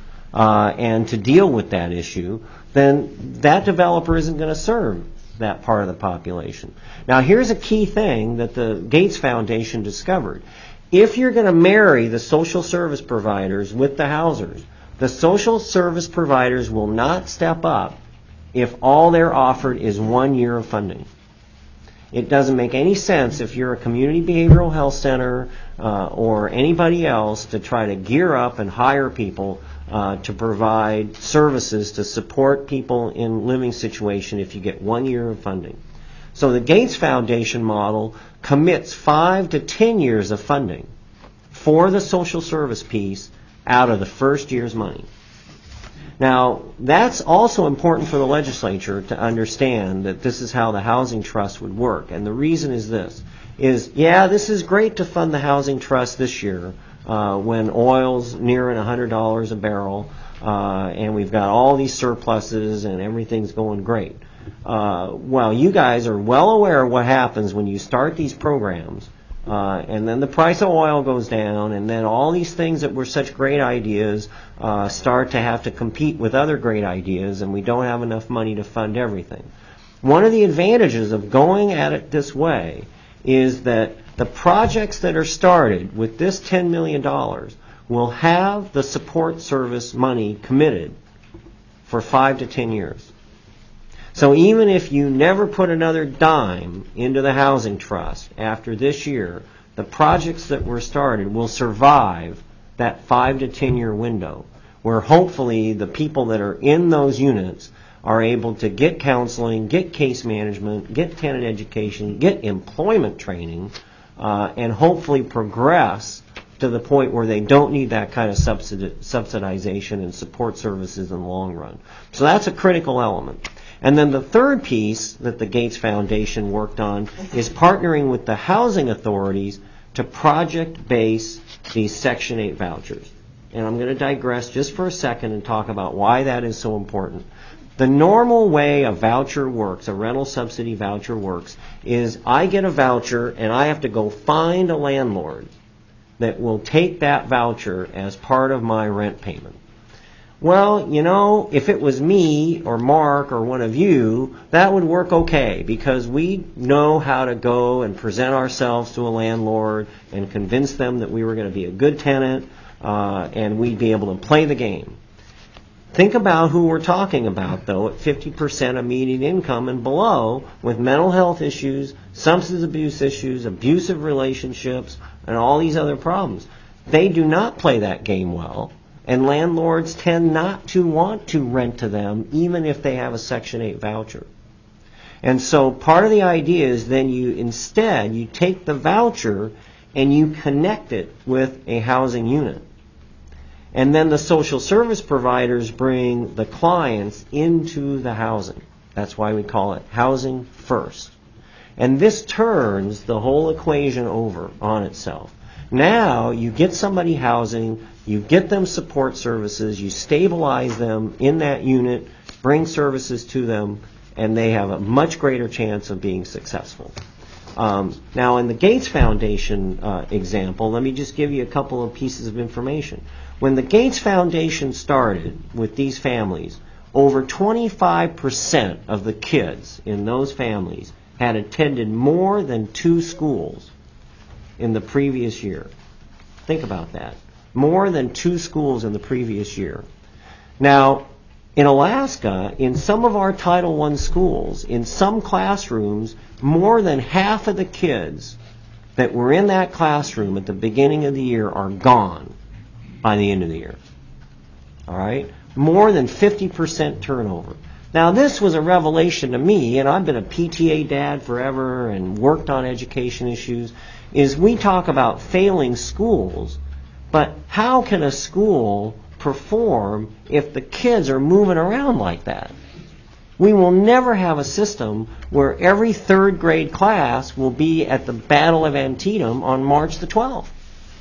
and to deal with that issue. Then that developer isn't going to serve that part of the population. Now, here's a key thing that the Gates Foundation discovered. If you're going to marry the social service providers with the housers, the social service providers will not step up if all they're offered is 1 year of funding. It doesn't make any sense if you're a community behavioral health center or anybody else to try to gear up and hire people to provide services to support people in living situation if you get 1 year of funding. So the Gates Foundation model commits 5 to 10 years of funding for the social service piece out of the first year's money. Now, that's also important for the legislature to understand that this is how the housing trust would work. And the reason is this, this is great to fund the housing trust this year when oil's nearing $100 a barrel and we've got all these surpluses and everything's going great. Well, you guys are well aware of what happens when you start these programs and then the price of oil goes down, and then all these things that were such great ideas start to have to compete with other great ideas, and we don't have enough money to fund everything. One of the advantages of going at it this way is that the projects that are started with this $10 million will have the support service money committed for 5 to 10 years. So even if you never put another dime into the housing trust after this year, the projects that were started will survive that 5 to 10 year window, where hopefully the people that are in those units are able to get counseling, get case management, get tenant education, get employment training, and hopefully progress to the point where they don't need that kind of subsidization and support services in the long run. So that's a critical element. And then the third piece that the Gates Foundation worked on is partnering with the housing authorities to project-base these Section 8 vouchers. And I'm going to digress just for a second and talk about why that is so important. The normal way a voucher works, a rental subsidy voucher works, is I get a voucher and I have to go find a landlord that will take that voucher as part of my rent payment. Well, if it was me or Mark or one of you, that would work okay because we know how to go and present ourselves to a landlord and convince them that we were going to be a good tenant and we'd be able to play the game. Think about who we're talking about, though, at 50% of median income and below with mental health issues, substance abuse issues, abusive relationships, and all these other problems. They do not play that game well. And landlords tend not to want to rent to them even if they have a Section 8 voucher. And so part of the idea is then you take the voucher and you connect it with a housing unit. And then the social service providers bring the clients into the housing. That's why we call it housing first. And this turns the whole equation over on itself. Now you get somebody housing, you get them support services, you stabilize them in that unit, bring services to them, and they have a much greater chance of being successful. Now in the Gates Foundation example, let me just give you a couple of pieces of information. When the Gates Foundation started with these families, over 25% of the kids in those families had attended more than 2 schools in the previous year. Think about that. More than 2 schools in the previous year. Now, in Alaska, in some of our Title I schools, in some classrooms, more than half of the kids that were in that classroom at the beginning of the year are gone by the end of the year. All right? More than 50% turnover. Now, this was a revelation to me, and I've been a PTA dad forever and worked on education issues, is we talk about failing schools, but how can a school perform if the kids are moving around like that? We will never have a system where every 3rd grade class will be at the Battle of Antietam on March the 12th.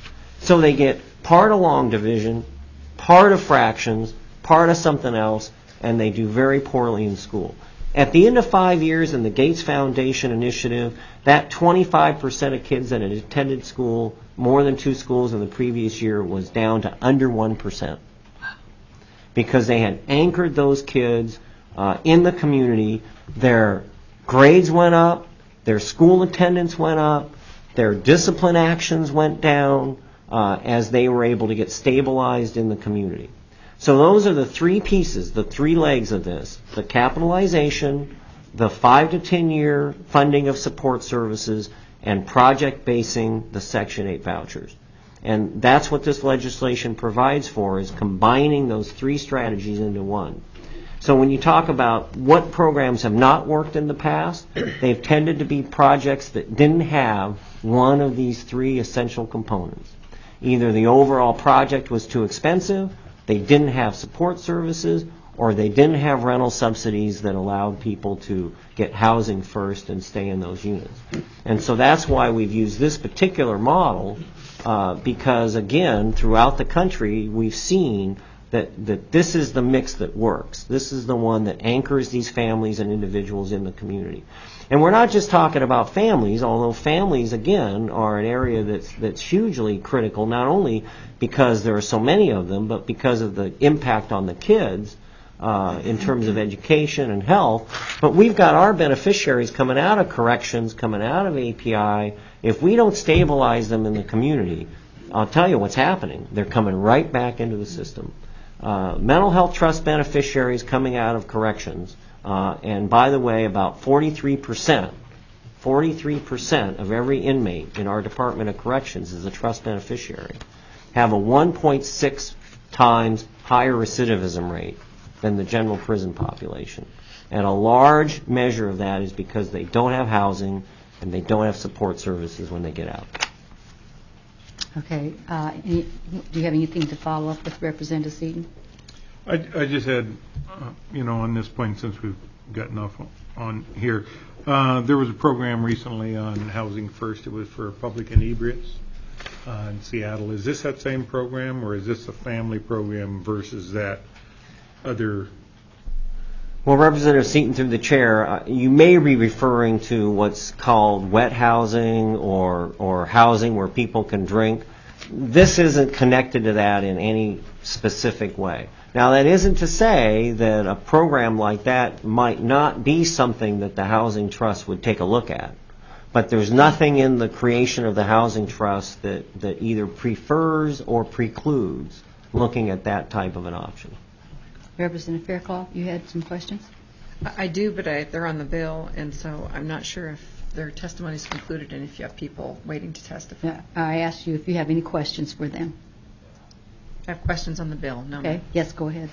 So they get part of long division, part of fractions, part of something else, and they do very poorly in school. At the end of 5 years in the Gates Foundation initiative, that 25% of kids that had attended school, more than 2 schools in the previous year, was down to under 1%. Because they had anchored those kids in the community. Their grades went up, their school attendance went up, their discipline actions went down as they were able to get stabilized in the community. So those are the 3 pieces, the 3 legs of this: the capitalization, the 5 to 10 year funding of support services, and project basing the Section 8 vouchers. And that's what this legislation provides for, is combining those 3 strategies into one. So when you talk about what programs have not worked in the past, they've tended to be projects that didn't have one of these 3 essential components. Either the overall project was too expensive, they didn't have support services, or they didn't have rental subsidies that allowed people to get housing first and stay in those units. And so that's why we've used this particular model, because, again, throughout the country, we've seen that this is the mix that works. This is the one that anchors these families and individuals in the community. And we're not just talking about families, although families, again, are an area that's hugely critical, not only because there are so many of them, but because of the impact on the kids in terms of education and health. But we've got our beneficiaries coming out of corrections, coming out of API. If we don't stabilize them in the community, I'll tell you what's happening. They're coming right back into the system. Mental health trust beneficiaries coming out of corrections, and by the way, about 43% of every inmate in our Department of Corrections is a trust beneficiary, have a 1.6 times higher recidivism rate than the general prison population. And a large measure of that is because they don't have housing and they don't have support services when they get out. Okay. Do you have anything to follow up with Representative Seaton? I just had, on this point, since we've gotten off on here, there was a program recently on Housing First. It was for public inebriates in Seattle. Is this that same program, or is this a family program versus that other? Well, Representative Seaton, through the chair, you may be referring to what's called wet housing or housing where people can drink. This isn't connected to that in any specific way. Now, that isn't to say that a program like that might not be something that the Housing Trust would take a look at. But there's nothing in the creation of the Housing Trust that either prefers or precludes looking at that type of an option. Representative Fairclough, you had some questions? I do, but they're on the bill, and so I'm not sure if their testimony is concluded and if you have people waiting to testify. Yeah, I asked you if you have any questions for them. I have questions on the bill. No. Okay. Yes, go ahead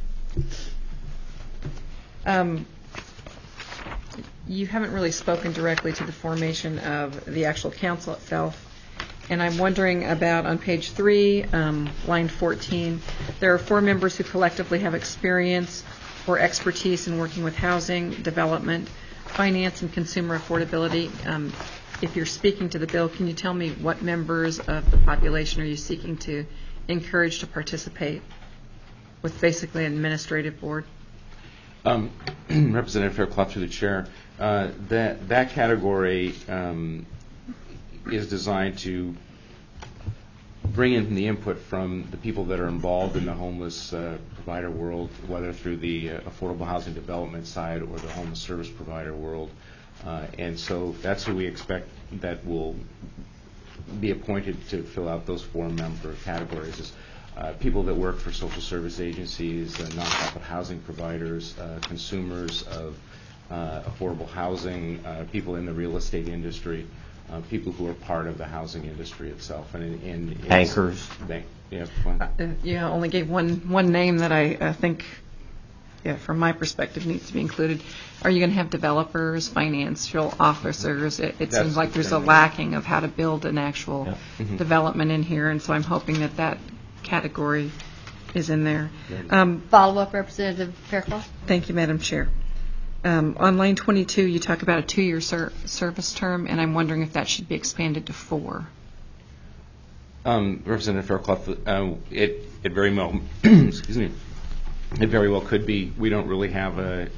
then. You haven't really spoken directly to the formation of the actual council itself. And I'm wondering about on page 3, line 14, there are 4 members who collectively have experience or expertise in working with housing, development, finance, and consumer affordability. If you're speaking to the bill, can you tell me what members of the population are you seeking to encourage to participate with basically an administrative board? Representative Fairclough, through the chair, that category is designed to bring in the input from the people that are involved in the homeless provider world, whether through the affordable housing development side or the homeless service provider world. And so that's who we expect that will be appointed to fill out those 4 member categories. Is people that work for social service agencies, nonprofit housing providers, consumers of affordable housing, people in the real estate industry, people who are part of the housing industry itself, and bankers. You only gave one name that I think, from my perspective, needs to be included. Are you going to have developers, financial officers? It seems like there's a lacking of how to build an actual development in here, and so I'm hoping that category is in there. Follow-up, Representative Fairclough. Thank you, Madam Chair. On line 22, you talk about a 2-year service term, and I'm wondering if that should be expanded to 4. Representative Fairclough, it very well, excuse me, It very well could be. We don't really have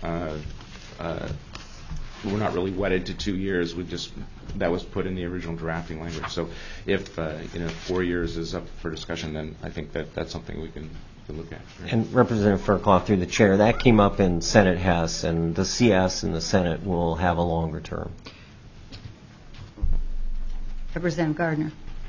we're not really wedded to 2 years. That was put in the original drafting language. So if 4 years is up for discussion, then I think that's something we can look at. And Representative Fairclough, through the chair, that came up in Senate Hess, and the CS in the Senate will have a longer term. Representative Gardner.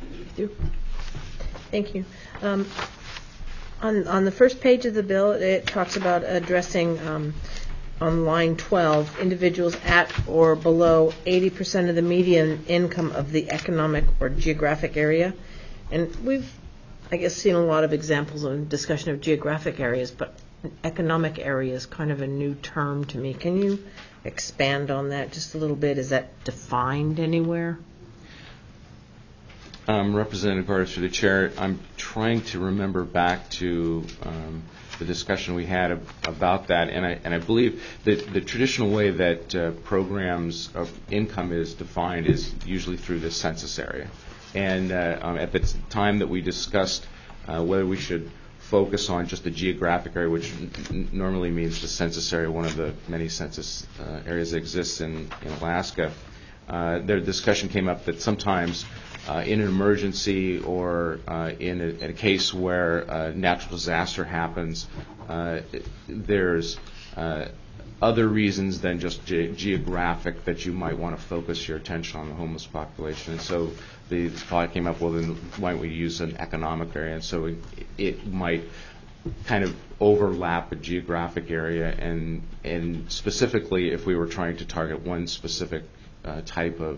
Thank you. On the first page of the bill, it talks about addressing, on line 12, individuals at or below 80% of the median income of the economic or geographic area. And we've, I guess, seen a lot of examples of discussion of geographic areas, but economic area is kind of a new term to me. Can you expand on that just a little bit? Is that defined anywhere? Representative Gardner, through the chair, I'm trying to remember back to the discussion we had about that, and I believe that the traditional way that programs of income is defined is usually through the census area. And at the time that we discussed whether we should focus on just the geographic area, which normally means the census area, one of the many census areas that exists in Alaska, their discussion came up that sometimes in an emergency or in a case where a natural disaster happens, there's other reasons than just geographic that you might want to focus your attention on the homeless population. And so the thought came up, well, then why don't we use an economic area? And so it might kind of overlap a geographic area, and specifically if we were trying to target one specific type of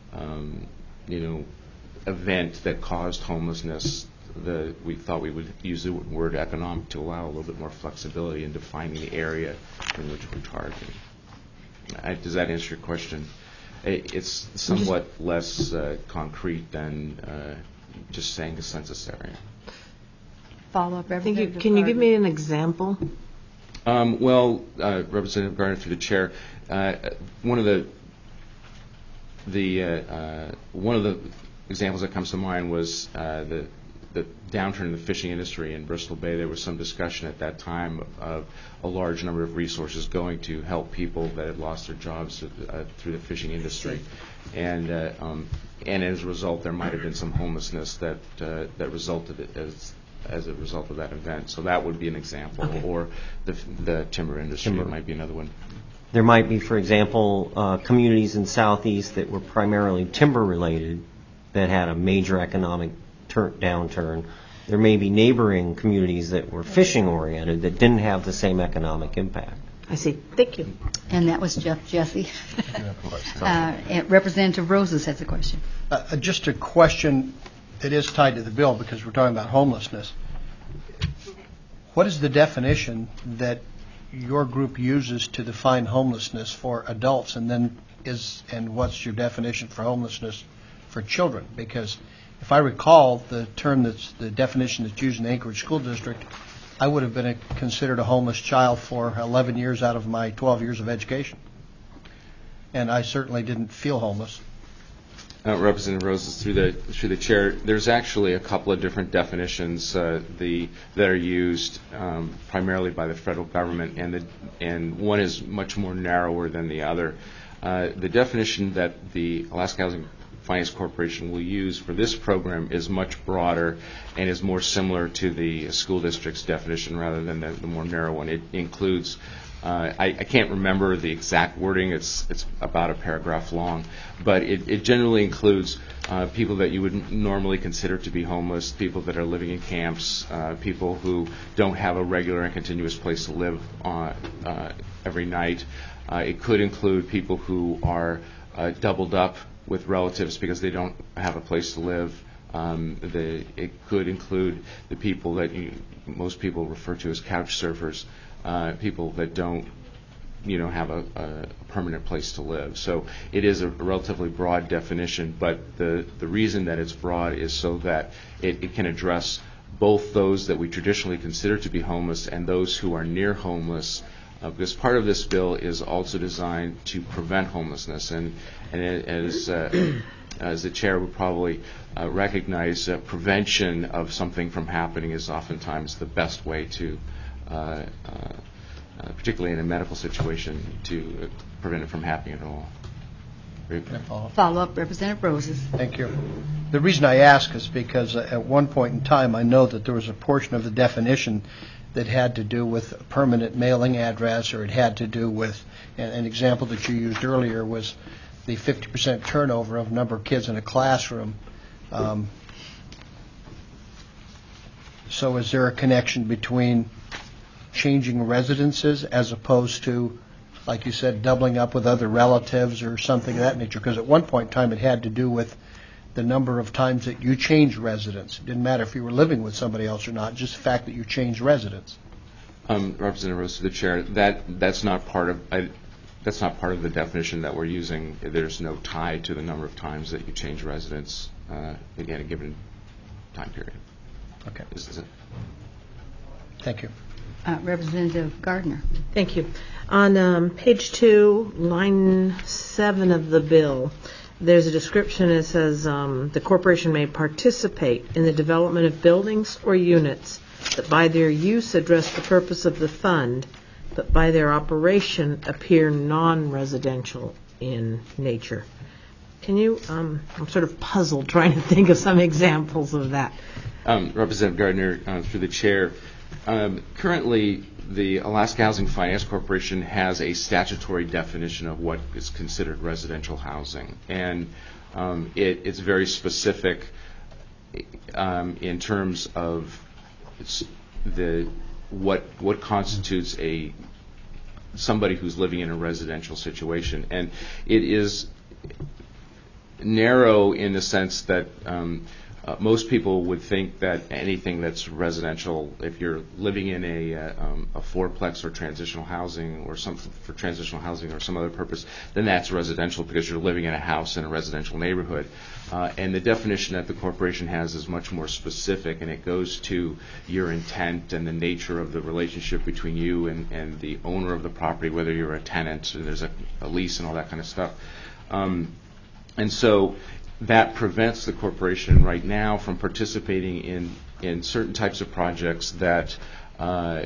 event that caused homelessness, we thought we would use the word economic to allow a little bit more flexibility in defining the area in which we're targeting. Does that answer your question? It's somewhat less concrete than just saying the census area. Follow-up, Representative Can you give me an example? Representative Gardner, through the chair, one of the examples that comes to mind was the downturn in the fishing industry in Bristol Bay. There was some discussion at that time of a large number of resources going to help people that had lost their jobs through the fishing industry, and as a result, there might have been some homelessness that resulted as a result of that event. So that would be an example, okay. Or the timber industry might be another one. There might be, for example, communities in Southeast that were primarily timber-related that had a major economic downturn. There may be neighboring communities that were fishing-oriented that didn't have the same economic impact. I see. Thank you. And that was Jesse. Representative Roses has a question. Just a question that is tied to the bill because we're talking about homelessness. What is the definition that your group uses to define homelessness for adults, and what's your definition for homelessness for children? Because if I recall the definition that's used in the Anchorage School District, I would have been considered a homeless child for 11 years out of my 12 years of education. And I certainly didn't feel homeless. Representative Roses, through the chair, there's actually a couple of different definitions that are used primarily by the federal government, and one is much more narrower than the other. The definition that the Alaska Housing Finance Corporation will use for this program is much broader and is more similar to the school district's definition rather than the more narrow one. It includes, I can't remember the exact wording, it's about a paragraph long, but it generally includes people that you would normally consider to be homeless, people that are living in camps, people who don't have a regular and continuous place to live every night. It could include people who are doubled up with relatives because they don't have a place to live. It could include the people that most people refer to as couch surfers, people that don't have a permanent place to live. So it is a relatively broad definition, but the reason that it's broad is so that it can address both those that we traditionally consider to be homeless and those who are near homeless, because part of this bill is also designed to prevent homelessness, and as the chair would probably recognize, prevention of something from happening is oftentimes the best way to particularly in a medical situation, to prevent it from happening at all. Follow-up, Representative Roses. Thank you. The reason I ask is because at one point in time, I know that there was a portion of the definition that had to do with a permanent mailing address, or it had to do with, an example that you used earlier was the 50% turnover of number of kids in a classroom. So is there a connection between changing residences as opposed to, like you said, doubling up with other relatives or something of that nature? Because at one point in time, it had to do with the number of times that you changed residence. It didn't matter if you were living with somebody else or not, just the fact that you changed residence. Representative Rose, to the chair, that's not part of the definition that we're using. There's no tie to the number of times that you change residence in a given time period. Okay. This is it. Thank you. Representative Gardner. Thank you. On page 2, line 7 of the bill, there's a description that says the corporation may participate in the development of buildings or units that by their use address the purpose of the fund, but by their operation appear non-residential in nature. Can you, I'm sort of puzzled trying to think of some examples of that. Representative Gardner, through the chair, currently the Alaska Housing Finance Corporation has a statutory definition of what is considered residential housing, and it's very specific in terms of what constitutes somebody who's living in a residential situation, and it is narrow in the sense that most people would think that anything that's residential, if you're living in a fourplex or transitional housing or something for transitional housing or some other purpose, then that's residential because you're living in a house in a residential neighborhood. And the definition that the corporation has is much more specific, and it goes to your intent and the nature of the relationship between you and the owner of the property, whether you're a tenant, or there's a lease and all that kind of stuff. And so that prevents the corporation right now from participating in certain types of projects that are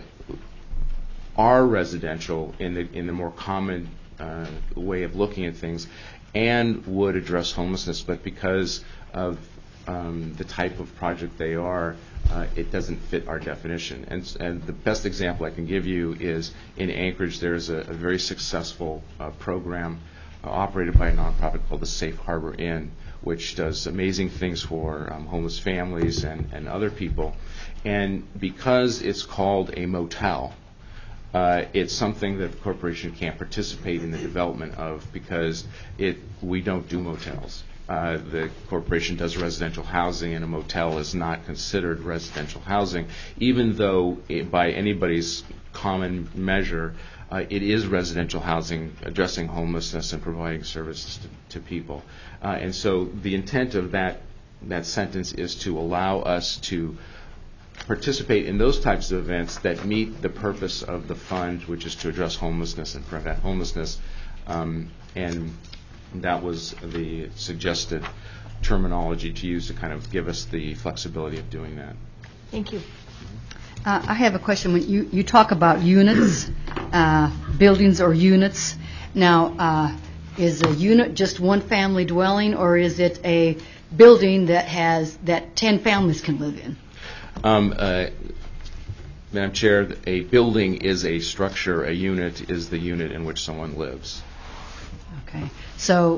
residential in the more common way of looking at things, and would address homelessness, but because of the type of project they are, it doesn't fit our definition. And the best example I can give you is in Anchorage, there's a very successful program operated by a nonprofit called the Safe Harbor Inn, which does amazing things for homeless families and other people. And because it's called a motel, it's something that the corporation can't participate in the development of because we don't do motels. The corporation does residential housing, and a motel is not considered residential housing, even though by anybody's common measure, it is residential housing addressing homelessness and providing services to people. And so the intent of that sentence is to allow us to participate in those types of events that meet the purpose of the fund, which is to address homelessness and prevent homelessness. And that was the suggested terminology to use to kind of give us the flexibility of doing that. Thank you. I have a question. When you talk about units, buildings or units, now is a unit just one family dwelling, or is it a building that 10 families can live in? Madam Chair, a building is a structure. A unit is the unit in which someone lives. Okay. So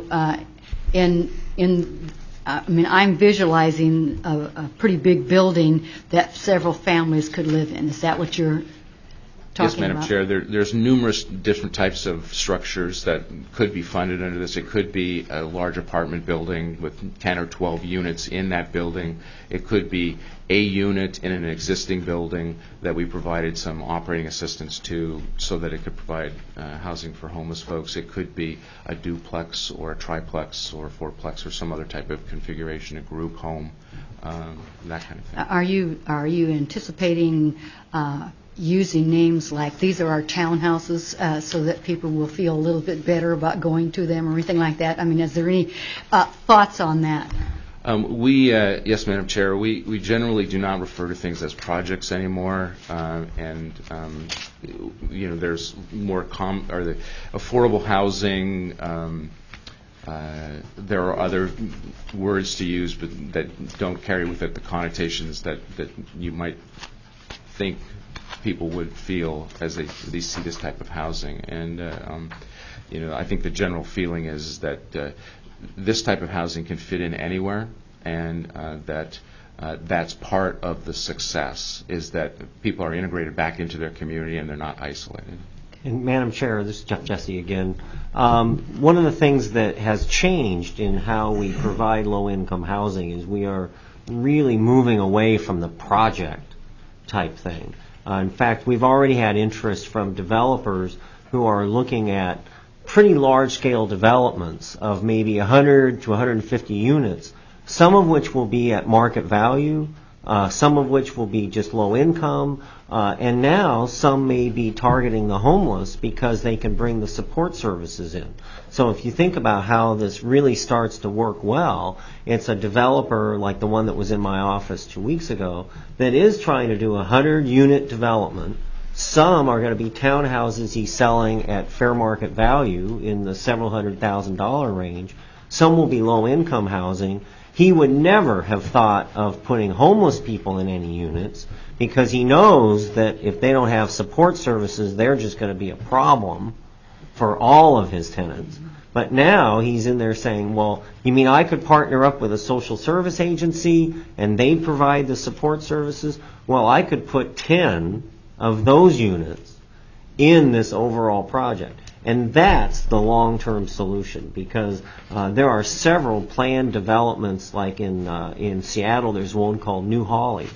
I'm visualizing a pretty big building that several families could live in. Is that what you're talking about? Yes, Madam Chair. There's numerous different types of structures that could be funded under this. It could be a large apartment building with 10 or 12 units in that building. It could be a unit in an existing building that we provided some operating assistance to so that it could provide housing for homeless folks. It could be a duplex or a triplex or a fourplex or some other type of configuration, a group home, that kind of thing. Are you anticipating using names like these are our townhouses so that people will feel a little bit better about going to them or anything like that? I mean, is there any thoughts on that? Yes, Madam Chair, we generally do not refer to things as projects anymore, and there's more the affordable housing. There are other words to use, but that don't carry with it the connotations that you might think people would feel as they see this type of housing. And I think the general feeling is that this type of housing can fit in anywhere, and that's part of the success, is that people are integrated back into their community and they're not isolated. And Madam Chair, this is Jeff Jesse again. One of the things that has changed in how we provide low-income housing is we are really moving away from the project type thing. In fact, we've already had interest from developers who are looking at pretty large-scale developments of maybe 100 to 150 units, some of which will be at market value, some of which will be just low income, and now some may be targeting the homeless because they can bring the support services in. So if you think about how this really starts to work well, it's a developer like the one that was in my office 2 weeks ago that is trying to do a 100-unit development. Some are going to be townhouses he's selling at fair market value in the several $100,000 range. Some will be low-income housing. He would never have thought of putting homeless people in any units because he knows that if they don't have support services, they're just going to be a problem for all of his tenants. But now he's in there saying, well, you mean I could partner up with a social service agency and they provide the support services? Well, I could put 10 of those units in this overall project. And that's the long-term solution, because there are several planned developments, like in Seattle, there's one called New Holly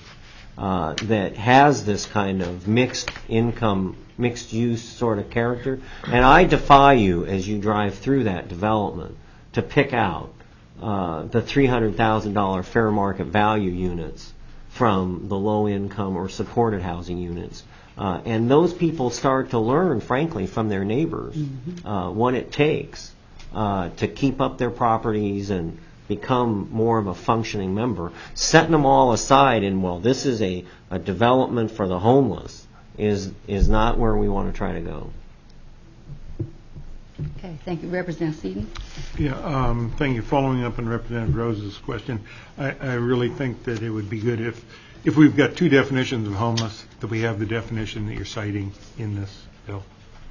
that has this kind of mixed income, mixed use sort of character. And I defy you, as you drive through that development, to pick out the $300,000 fair market value units from the low-income or supported housing units. And those people start to learn, frankly, from their neighbors what it takes to keep up their properties and become more of a functioning member. Setting them all aside and, well, this is a development for the homeless is not where we want to try to go. Okay, thank you. Representative Seaton. Yeah, thank you. Following up on Representative Rose's question, I really think that it would be good if we've got two definitions of homeless, that we have the definition that you're citing in this bill.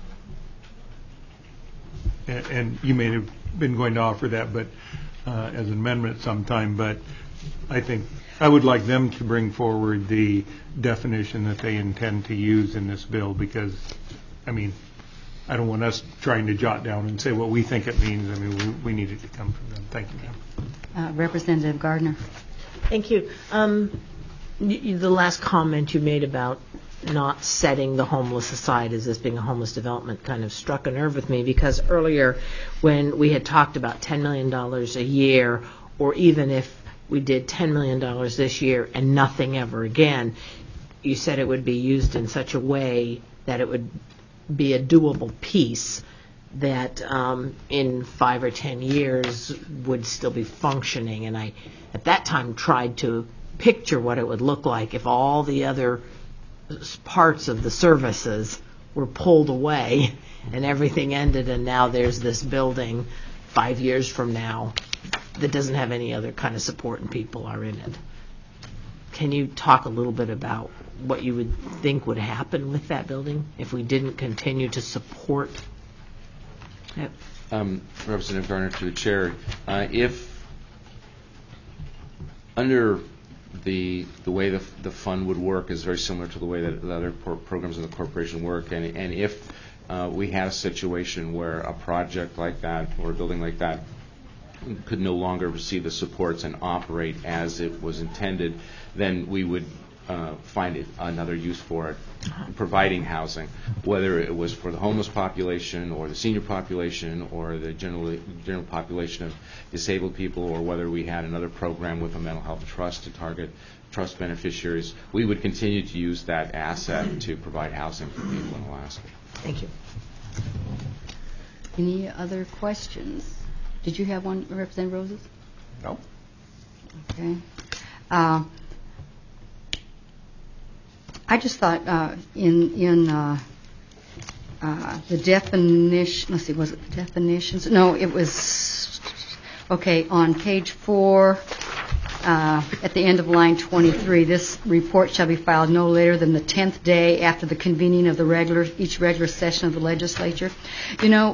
And you may have been going to offer that, but as an amendment at some time. But I think I would like them to bring forward the definition that they intend to use in this bill, because, I mean, I don't want us trying to jot down and say what we think it means. I mean, we need it to come from them. Thank you, ma'am. Representative Gardner. Thank you. The last comment you made about not setting the homeless aside as this being a homeless development kind of struck a nerve with me, because earlier when we had talked about $10 million a year, or even if we did $10 million this year and nothing ever again, you said it would be used in such a way that it would be a doable piece that in 5 or 10 years would still be functioning. And I, at that time, tried to picture what it would look like if all the other parts of the services were pulled away and everything ended, and now there's this building 5 years from now that doesn't have any other kind of support and people are in it. Can you talk a little bit about what you would think would happen with that building if we didn't continue to support it? Representative Garner, to the chair, if under the way the fund would work is very similar to the way that the other programs in the corporation work, and if we had a situation where a project like that or a building like that could no longer receive the supports and operate as it was intended, then we would find another use for it, providing housing, whether it was for the homeless population or the senior population or the general population of disabled people, or whether we had another program with a mental health trust to target trust beneficiaries. We would continue to use that asset to provide housing for people in Alaska. Thank you. Any other questions? Did you have one, Representative Roses? No. Okay. I just thought in the definition, let's see, was it the definitions? No, it was, okay, on page 4, at the end of line 23, this report shall be filed no later than the 10th day after the convening of each regular session of the legislature. You know,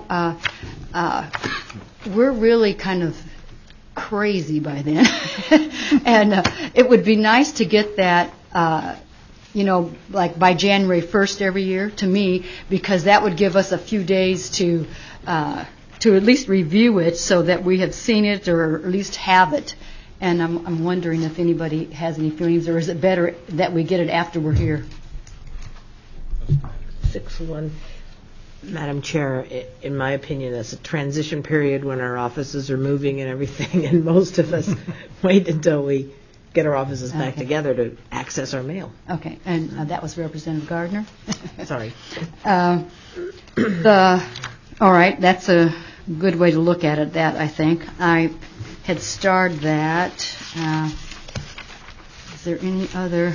we're really kind of crazy by then. And it would be nice to get that, like by January 1st every year, to me, because that would give us a few days to at least review it so that we have seen it or at least have it. And I'm wondering if anybody has any feelings, or is it better that we get it after we're here? 6-1. Madam Chair, in my opinion, that's a transition period when our offices are moving and everything, and most of us wait until we get our offices back together to access our mail. Okay, and that was Representative Gardner. Sorry. All right, that's a good way to look at it, that I think. I had starred that. Is there any other?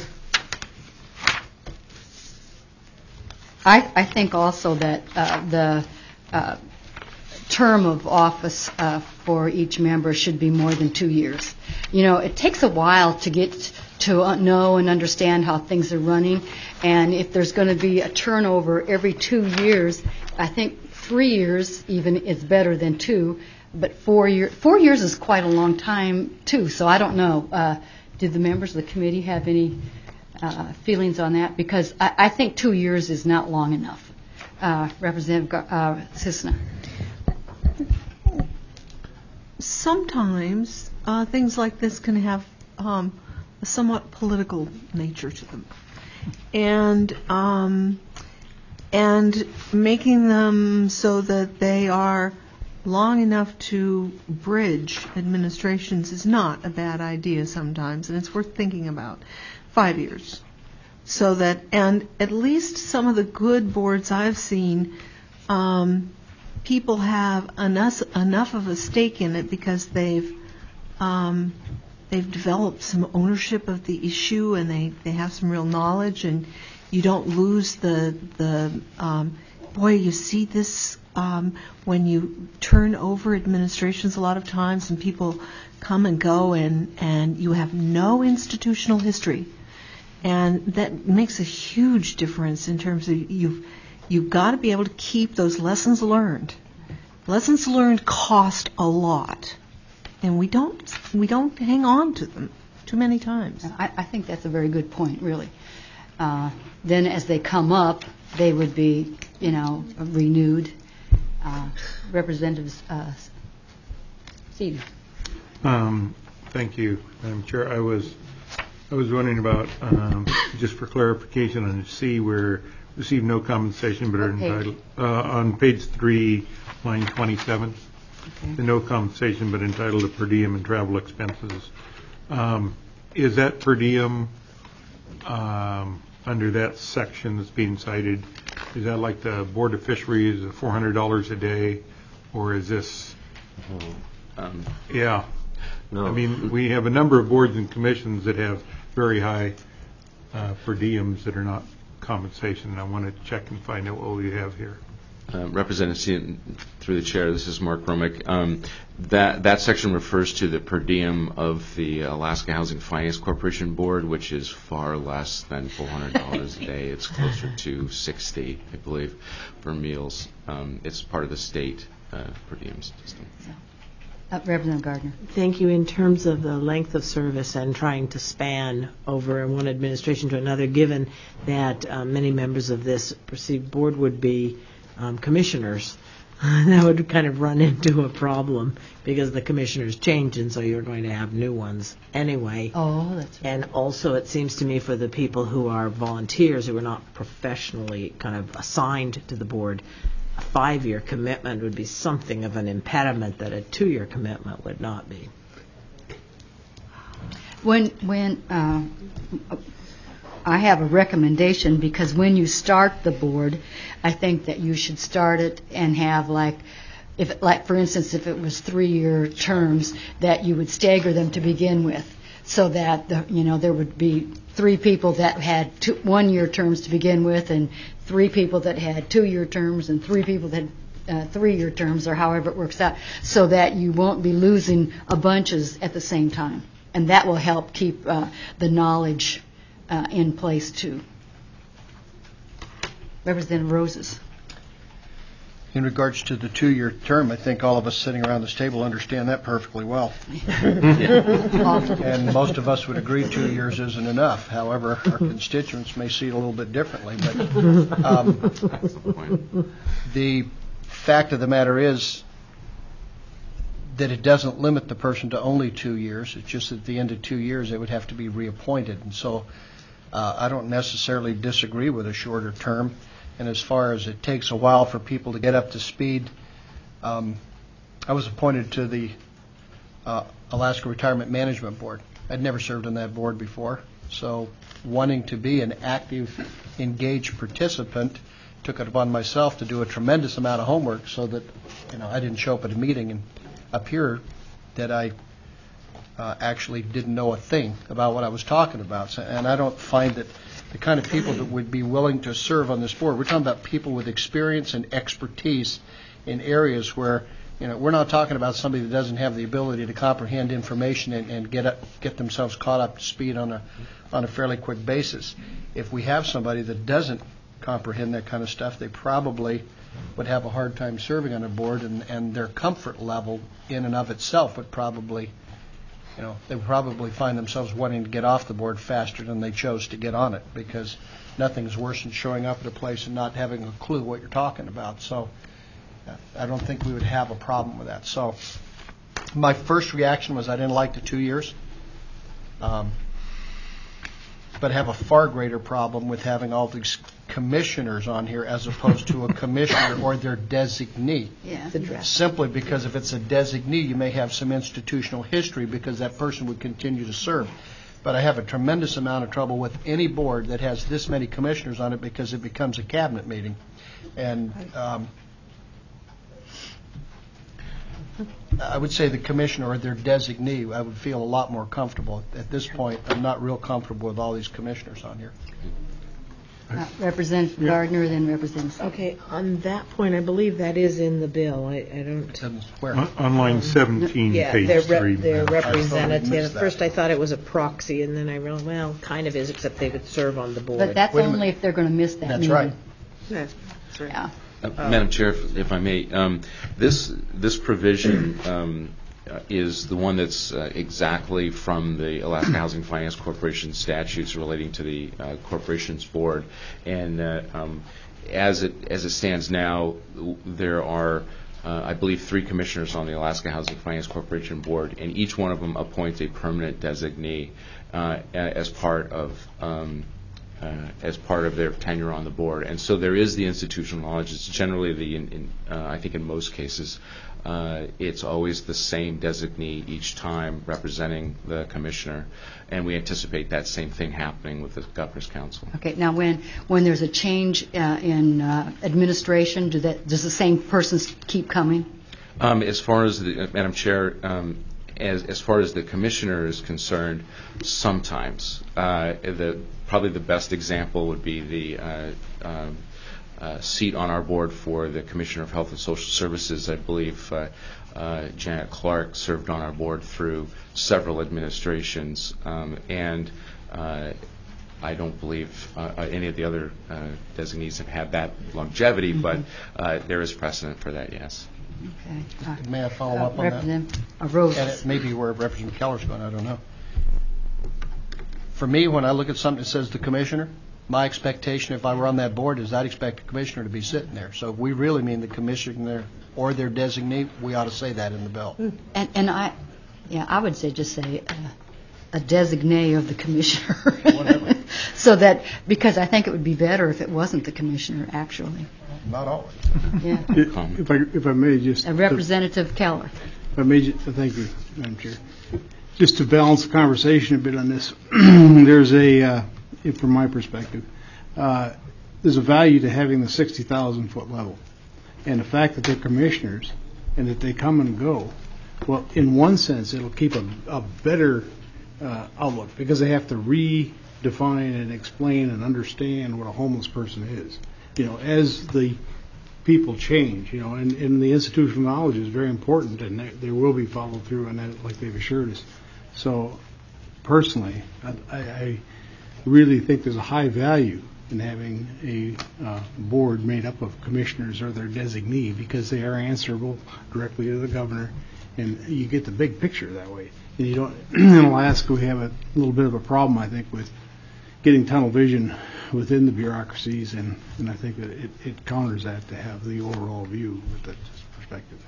I think also that the term of office for each member should be more than 2 years. You know, it takes a while to get to know and understand how things are running, and if there's going to be a turnover every 2 years, I think 3 years even is better than 2, but 4 years is quite a long time too, so I don't know. Did the members of the committee have any feelings on that? Because I think 2 years is not long enough. Representative Cisna. Sometimes things like this can have a somewhat political nature to them, and making them so that they are long enough to bridge administrations is not a bad idea sometimes, and it's worth thinking about. 5 years. So that, and at least some of the good boards I've seen, people have enough of a stake in it because they've developed some ownership of the issue, and they have some real knowledge, and you don't lose the boy, you see this when you turn over administrations a lot of times, and people come and go, and you have no institutional history. And that makes a huge difference in terms of you've got to be able to keep those lessons learned. Lessons learned cost a lot, and we don't hang on to them too many times. I think that's a very good point, really. Then as they come up, they would be, renewed. Representatives Steve. Thank you, Madam Chair. I was wondering about, just for clarification on C, where receive no compensation but are entitled, on page 3, line 27, the no compensation but entitled to per diem and travel expenses. Is that per diem under that section that's being cited? Is that like the Board of Fisheries, $400 a day, or is this? Yeah. No. I mean, we have a number of boards and commissions that have very high per diems that are not compensation, and I want to check and find out what we have here. Representative, through the chair, this is Mark Romick. That section refers to the per diem of the Alaska Housing Finance Corporation Board, which is far less than $400 a day. It's closer to $60, I believe, for meals. It's part of the state per diem system. Representative Gardner. Thank you. In terms of the length of service and trying to span over one administration to another, given that many members of this perceived board would be commissioners, that would kind of run into a problem because the commissioners change, and so you're going to have new ones anyway. Oh, that's right. And also, it seems to me for the people who are volunteers, who are not professionally kind of assigned to the board, a 5-year commitment would be something of an impediment that a 2-year commitment would not be. When I have a recommendation, because when you start the board, I think that you should start it and have, like, if, like, for instance, if it was 3-year terms, that you would stagger them to begin with, so that there would be 3 people that had 1-year terms to begin with, and 3 people that had 2-year terms, and 3 people that had 3-year terms, or however it works out, so that you won't be losing a bunches at the same time, and that will help keep the knowledge in place too. Representative Roses. In regards to the 2-year term, I think all of us sitting around this table understand that perfectly well. And most of us would agree 2 years isn't enough. However, our constituents may see it a little bit differently. But the fact of the matter is that it doesn't limit the person to only 2 years. It's just at the end of 2 years they would have to be reappointed. And so I don't necessarily disagree with a shorter term. And as far as it takes a while for people to get up to speed, I was appointed to the Alaska Retirement Management Board. I'd never served on that board before, so wanting to be an active, engaged participant, took it upon myself to do a tremendous amount of homework so that I didn't show up at a meeting and appear that I actually didn't know a thing about what I was talking about. So, and I don't find that the kind of people that would be willing to serve on this board, we're talking about people with experience and expertise in areas where, we're not talking about somebody that doesn't have the ability to comprehend information and get themselves caught up to speed on a fairly quick basis. If we have somebody that doesn't comprehend that kind of stuff, they probably would have a hard time serving on a board, and their comfort level in and of itself would probably they would probably find themselves wanting to get off the board faster than they chose to get on it, because nothing's worse than showing up at a place and not having a clue what you're talking about. So I don't think we would have a problem with that. So my first reaction was I didn't like the 2 years, but have a far greater problem with having all these commissioners on here as opposed to a commissioner or their designee. Yeah. Simply because if it's a designee, you may have some institutional history because that person would continue to serve. But I have a tremendous amount of trouble with any board that has this many commissioners on it because it becomes a cabinet meeting. And I would say the commissioner or their designee, I would feel a lot more comfortable. At this point, I'm not real comfortable with all these commissioners on here. Representative Gardner, then Representative. Okay, on that point, I believe that is in the bill. I don't. Where? On line 17, Yeah, page 3. their representative. missed At first, I thought it was a proxy, and then I realized, well, kind of is, except they would serve on the board. But that's Wait a only minute. if they're going to miss that That's meeting. right. That's right. Yeah. Madam Chair, if I may, this provision is the one that's exactly from the Alaska Housing Finance Corporation statutes relating to the corporations board, and as it stands now, there are I believe 3 commissioners on the Alaska Housing Finance Corporation board, and each one of them appoints a permanent designee as part of their tenure on the board. And so there is the institutional knowledge. It's generally I think in most cases, it's always the same designee each time representing the commissioner, and we anticipate that same thing happening with the Governor's Council. Okay. Now, when there's a change in administration, does the same persons keep coming? As far as Madam Chair, as far as the commissioner is concerned, sometimes probably the best example would be the seat on our board for the Commissioner of Health and Social Services. I believe Janet Clark served on our board through several administrations, and I don't believe any of the other designees have had that longevity, but there is precedent for that, yes. Okay. May I follow up on that? Representative Rose. And it may be where Representative Keller's going, I don't know. For me, when I look at something that says the commissioner, my expectation if I were on that board is I'd expect the commissioner to be sitting there. So if we really mean the commissioner or their designee, we ought to say that in the bill. And I would just say a designee of the commissioner. Whatever. So that, because I think it would be better if it wasn't the commissioner, actually. Not always. Yeah. If I may just... Representative Keller. If I may, thank you, Madam Chair. Just to balance the conversation a bit on this, there's from my perspective, there's a value to having the 60,000-foot level. And the fact that they're commissioners and that they come and go. Well, in one sense, it'll keep a better outlook because they have to redefine and explain and understand what a homeless person is. As the people change, and the institutional knowledge is very important, and there will be follow through on that, like they've assured us. So, personally, I really think there's a high value in having a board made up of commissioners or their designee, because they are answerable directly to the governor, and you get the big picture that way. And you don't. In Alaska, we have a little bit of a problem, I think, with getting tunnel vision within the bureaucracies, and I think that it counters that to have the overall view with that perspective.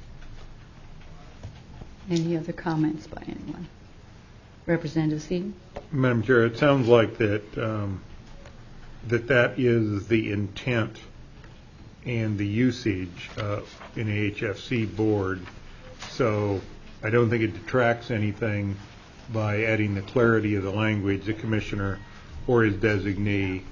Any other comments by anyone? Representative Seaton? Madam Chair, it sounds like that that is the intent and the usage in the HFC board. So I don't think it detracts anything by adding the clarity of the language, the commissioner or his designee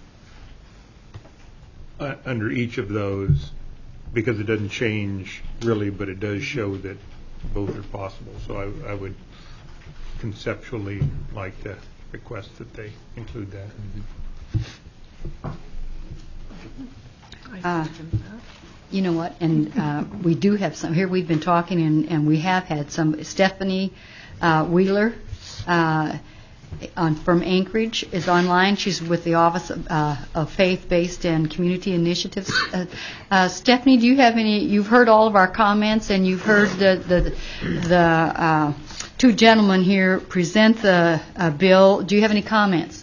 under each of those, because it doesn't change really, but it does show that both are possible. So I would conceptually like to request that they include that. You know what? And we do have some here. We've been talking, and we have had some. Stephanie Wheeler from Anchorage is online. She's with the Office of Faith-Based and Community Initiatives. Stephanie, do you have any? You've heard all of our comments, and you've heard the two gentlemen here present the bill. Do you have any comments?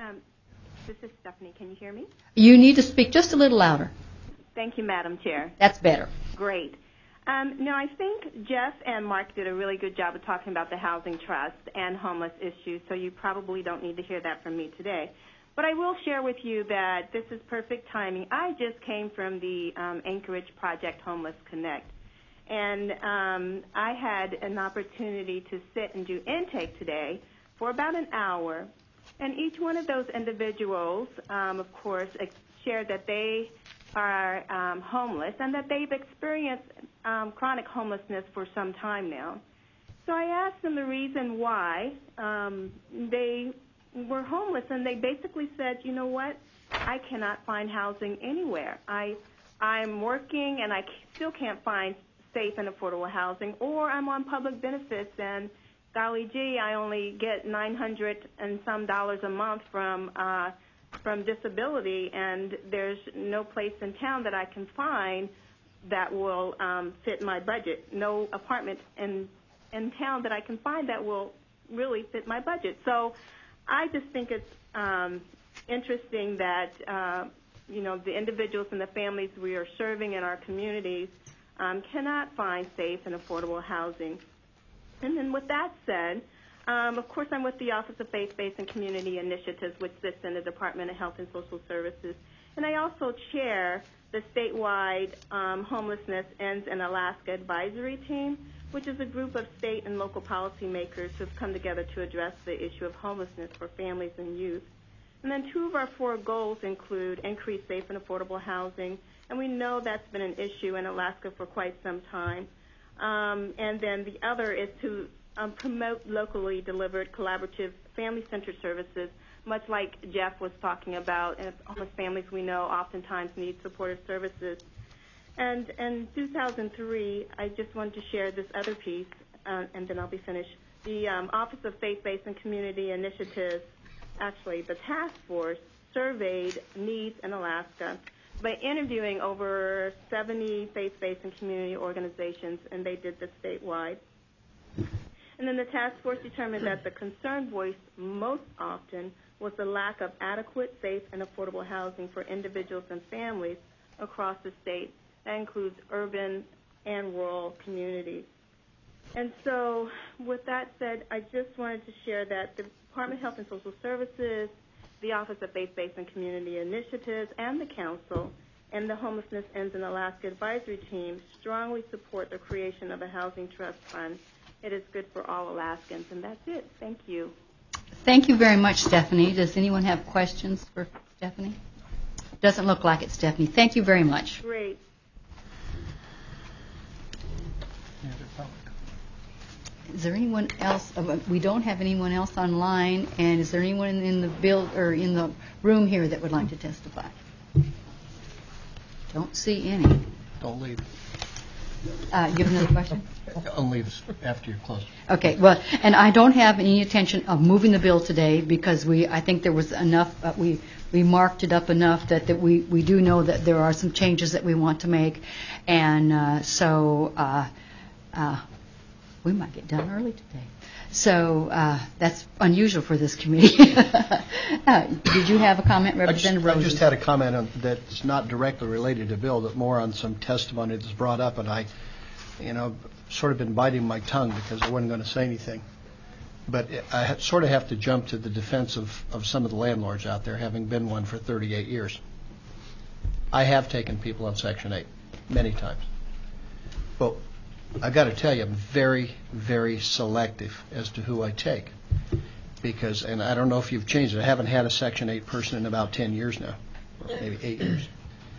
This is Stephanie. Can you hear me? You need to speak just a little louder. Thank you, Madam Chair. That's better. Great. No, I think Jeff and Mark did a really good job of talking about the housing trust and homeless issues, so you probably don't need to hear that from me today. But I will share with you that this is perfect timing. I just came from the Anchorage Project Homeless Connect, and I had an opportunity to sit and do intake today for about an hour, and each one of those individuals, of course, shared that they are homeless and that they've experienced chronic homelessness for some time now. So I asked them the reason why they were homeless, and they basically said, you know what, I cannot find housing anywhere. I'm working and I still can't find safe and affordable housing, or I'm on public benefits and golly gee, I only get $900 and some a month from disability, and there's no place in town that I can find that will fit my budget. No apartment in town that I can find that will really fit my budget. So I just think it's interesting that the individuals and the families we are serving in our communities cannot find safe and affordable housing. And then with that said, of course, I'm with the Office of Faith-Based and Community Initiatives, which sits in the Department of Health and Social Services. And I also chair the statewide Homelessness Ends in Alaska Advisory Team, which is a group of state and local policymakers who have come together to address the issue of homelessness for families and youth. And then 2 of our 4 goals include increased safe and affordable housing, and we know that's been an issue in Alaska for quite some time. And then the other is to promote locally delivered collaborative family-centered services, much like Jeff was talking about. And homeless families we know oftentimes need supportive services. And in 2003, I just wanted to share this other piece, and then I'll be finished. The Office of Faith-Based and Community Initiatives, actually the task force, surveyed needs in Alaska by interviewing over 70 faith-based and community organizations, and they did this statewide. And then the task force determined that the concern voiced most often was the lack of adequate, safe, and affordable housing for individuals and families across the state. That includes urban and rural communities. And so with that said, I just wanted to share that the Department of Health and Social Services, the Office of Faith-Based and Community Initiatives, and the Council, and the Homelessness Ends in Alaska Advisory Team strongly support the creation of a housing trust fund. It is good for all Alaskans, and that's it. Thank you. Thank you very much, Stephanie. Does anyone have questions for Stephanie? Doesn't look like it, Stephanie. Thank you very much. Great. Is there anyone else? We don't have anyone else online, and is there anyone in the room here that would like to testify? Don't see any. Don't leave. You have another question? Don't leave after you're closed. Okay, well, and I don't have any intention of moving the bill today because I think there was enough, we marked it up enough that we do know that there are some changes that we want to make, and so we might get done early today. So that's unusual for this committee. Did you have a comment, Representative Rosen? I just had a comment that's not directly related to Bill, but more on some testimony that's brought up, and I sort of been biting my tongue because I wasn't going to say anything. But I sort of have to jump to the defense of some of the landlords out there, having been one for 38 years. I have taken people on Section 8 many times. But I've got to tell you, I'm very, very selective as to who I take. Because, and I don't know if you've changed it, I haven't had a Section 8 person in about 10 years now, or maybe 8 years.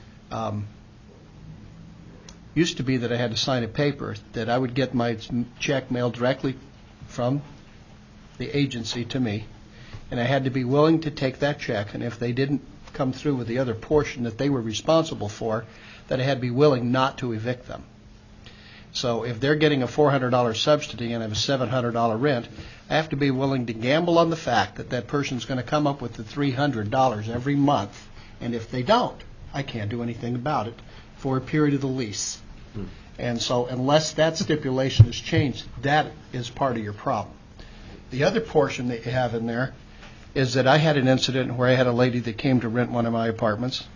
Used to be that I had to sign a paper that I would get my check mailed directly from the agency to me, and I had to be willing to take that check, and if they didn't come through with the other portion that they were responsible for, that I had to be willing not to evict them. So if they're getting a $400 subsidy and I have a $700 rent, I have to be willing to gamble on the fact that that person's going to come up with the $300 every month, and if they don't, I can't do anything about it for a period of the lease. And so unless that stipulation is changed, that is part of your problem. The other portion that you have in there is that I had an incident where I had a lady that came to rent one of my apartments,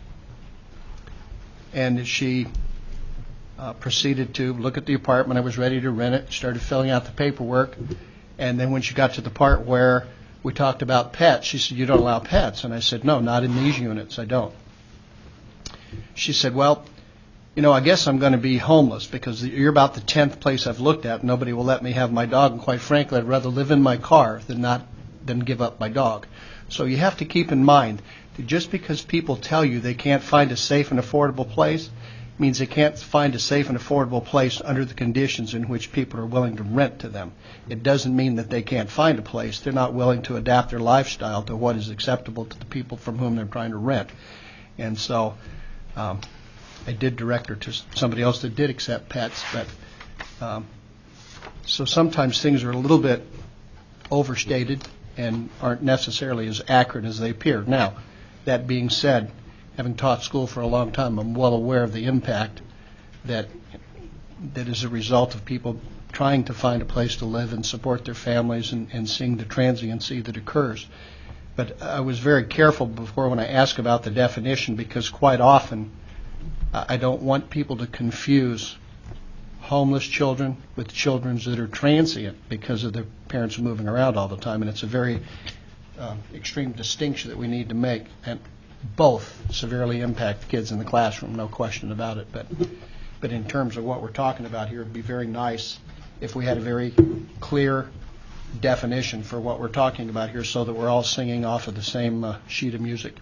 and she proceeded to look at the apartment. I was ready to rent it, started filling out the paperwork, and then when she got to the part where we talked about pets, she said, "You don't allow pets?" And I said, "No, not in these units, I don't." She said, "Well, I guess I'm going to be homeless because you're about the 10th place I've looked at. Nobody will let me have my dog, and quite frankly, I'd rather live in my car than give up my dog." So you have to keep in mind that just because people tell you they can't find a safe and affordable place means they can't find a safe and affordable place under the conditions in which people are willing to rent to them. It doesn't mean that they can't find a place. They're not willing to adapt their lifestyle to what is acceptable to the people from whom they're trying to rent. And so I did direct her to somebody else that did accept pets, but so sometimes things are a little bit overstated and aren't necessarily as accurate as they appear. Now, that being said, having taught school for a long time, I'm well aware of the impact that is a result of people trying to find a place to live and support their families and seeing the transiency that occurs. But I was very careful before when I ask about the definition, because quite often I don't want people to confuse homeless children with children that are transient because of their parents moving around all the time, and it's a very extreme distinction that we need to make, and both severely impact kids in the classroom, no question about it. But in terms of what we're talking about here, it would be very nice if we had a very clear definition for what we're talking about here so that we're all singing off of the same sheet of music.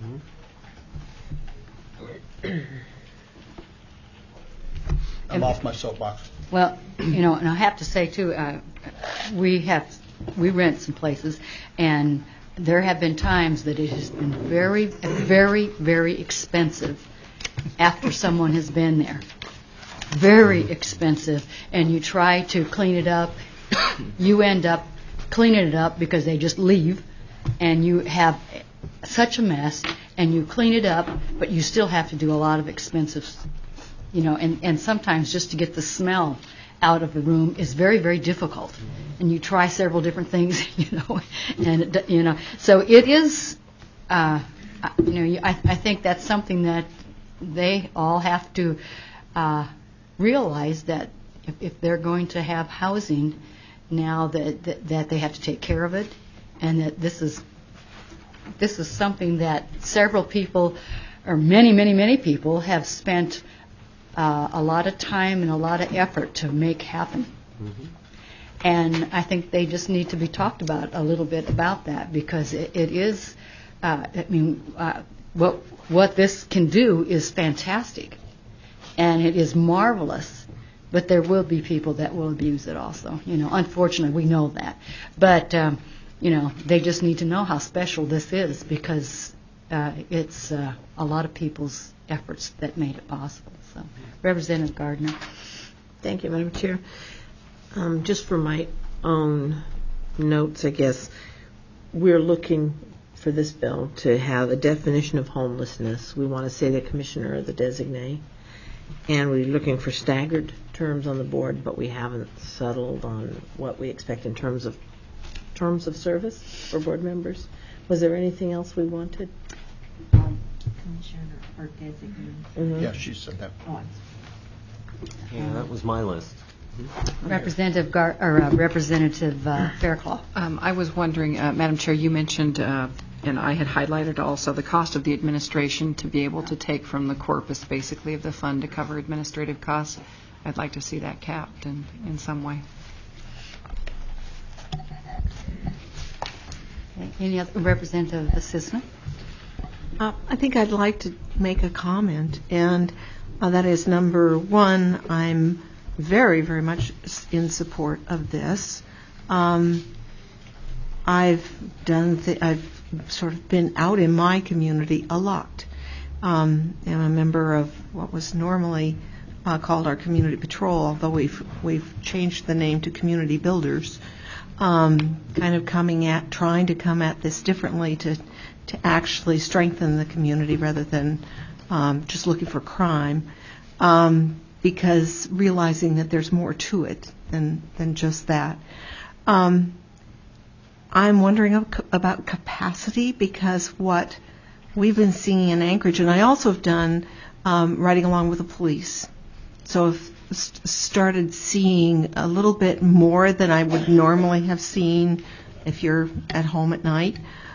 I'm off my soapbox. Well, and I have to say too, we rent some places, and there have been times that it has been very, very, very expensive after someone has been there. Very expensive, and you try to clean it up, you end up cleaning it up because they just leave, and you have such a mess, and you clean it up, but you still have to do a lot of expensive, and sometimes just to get the smell out of the room is very, very difficult. And you try several different things, and so it is, I think that's something that they all have to realize, that if they're going to have housing now, that they have to take care of it, and that this is something that several people, or many, many, many people, have spent a lot of time and a lot of effort to make happen. Mm-hmm. And I think they just need to be talked about a little bit about that, because it is, what this can do is fantastic, and it is marvelous But there will be people that will abuse it also. Unfortunately, we know that. But, they just need to know how special this is because it's a lot of people's efforts that made it possible. So, Representative Gardner. Thank you, Madam Chair. Just for my own notes, I guess, we're looking for this bill to have a definition of homelessness. We want to say the commissioner or the designee. And we're looking for staggered terms on the board, but we haven't settled on what we expect in terms of service for board members. Was there anything else we wanted? Commissioner or designee. Mm-hmm. Yeah, she said that. Yeah, that was my list. Representative Fairclough. I was wondering, Madam Chair, you mentioned, and I had highlighted also, the cost of the administration to be able to take from the corpus, basically, of the fund to cover administrative costs. I'd like to see that capped in some way. Any other Representative Cisna? I think I'd like to make a comment, and that is, number one, I'm very, very much in support of this. I've sort of been out in my community a lot. I'm a member of what was normally called our Community Patrol, although we've changed the name to Community Builders. Kind of trying to come at this differently to actually strengthen the community rather than just looking for crime. Because realizing that there's more to it than just that. I'm wondering about capacity, because what we've been seeing in Anchorage, and I also have done riding along with the police, so I've started seeing a little bit more than I would normally have seen if you're at home at night.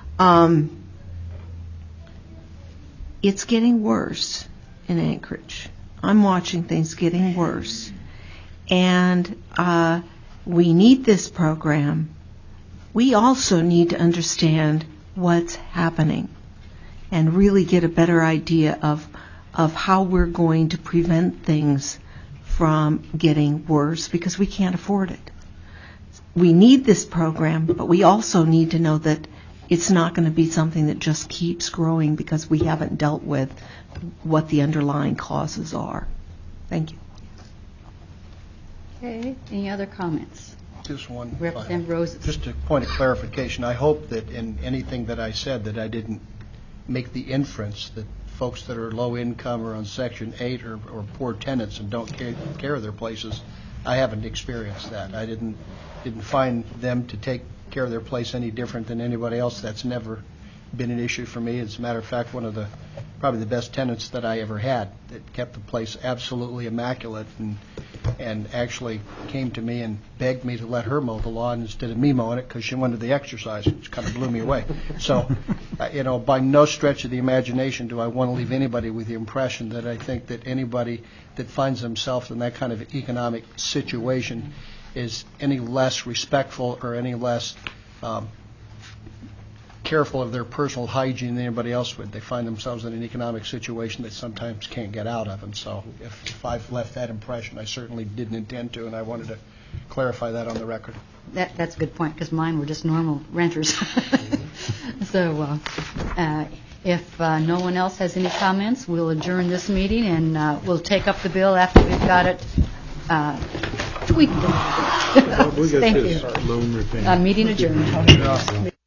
It's getting worse in Anchorage. I'm watching things getting worse. And we need this program. We also need to understand what's happening and really get a better idea of how we're going to prevent things from getting worse, because we can't afford it. We need this program, but we also need to know that it's not going to be something that just keeps growing because we haven't dealt with what the underlying causes are. Thank you. Okay. Any other comments? Just one. Representative Roses. Just a point of clarification. I hope that in anything that I said that I didn't make the inference that folks that are low income or on Section 8 or poor tenants and don't take care of their places, I haven't experienced that. I didn't find them to take care of their place any different than anybody else. That's never been an issue for me. As a matter of fact, one of probably the best tenants that I ever had, that kept the place absolutely immaculate and actually came to me and begged me to let her mow the lawn instead of me mowing it because she wanted the exercise, which kind of blew me away. So, by no stretch of the imagination do I want to leave anybody with the impression that I think that anybody that finds themselves in that kind of economic situation is any less respectful or any less careful of their personal hygiene than anybody else would. They find themselves in an economic situation they sometimes can't get out of. And so if I've left that impression, I certainly didn't intend to, and I wanted to clarify that on the record. That's a good point, because mine were just normal renters. So if no one else has any comments, we'll adjourn this meeting, and we'll take up the bill after we've got it tweaked. Thank you. Meeting adjourned.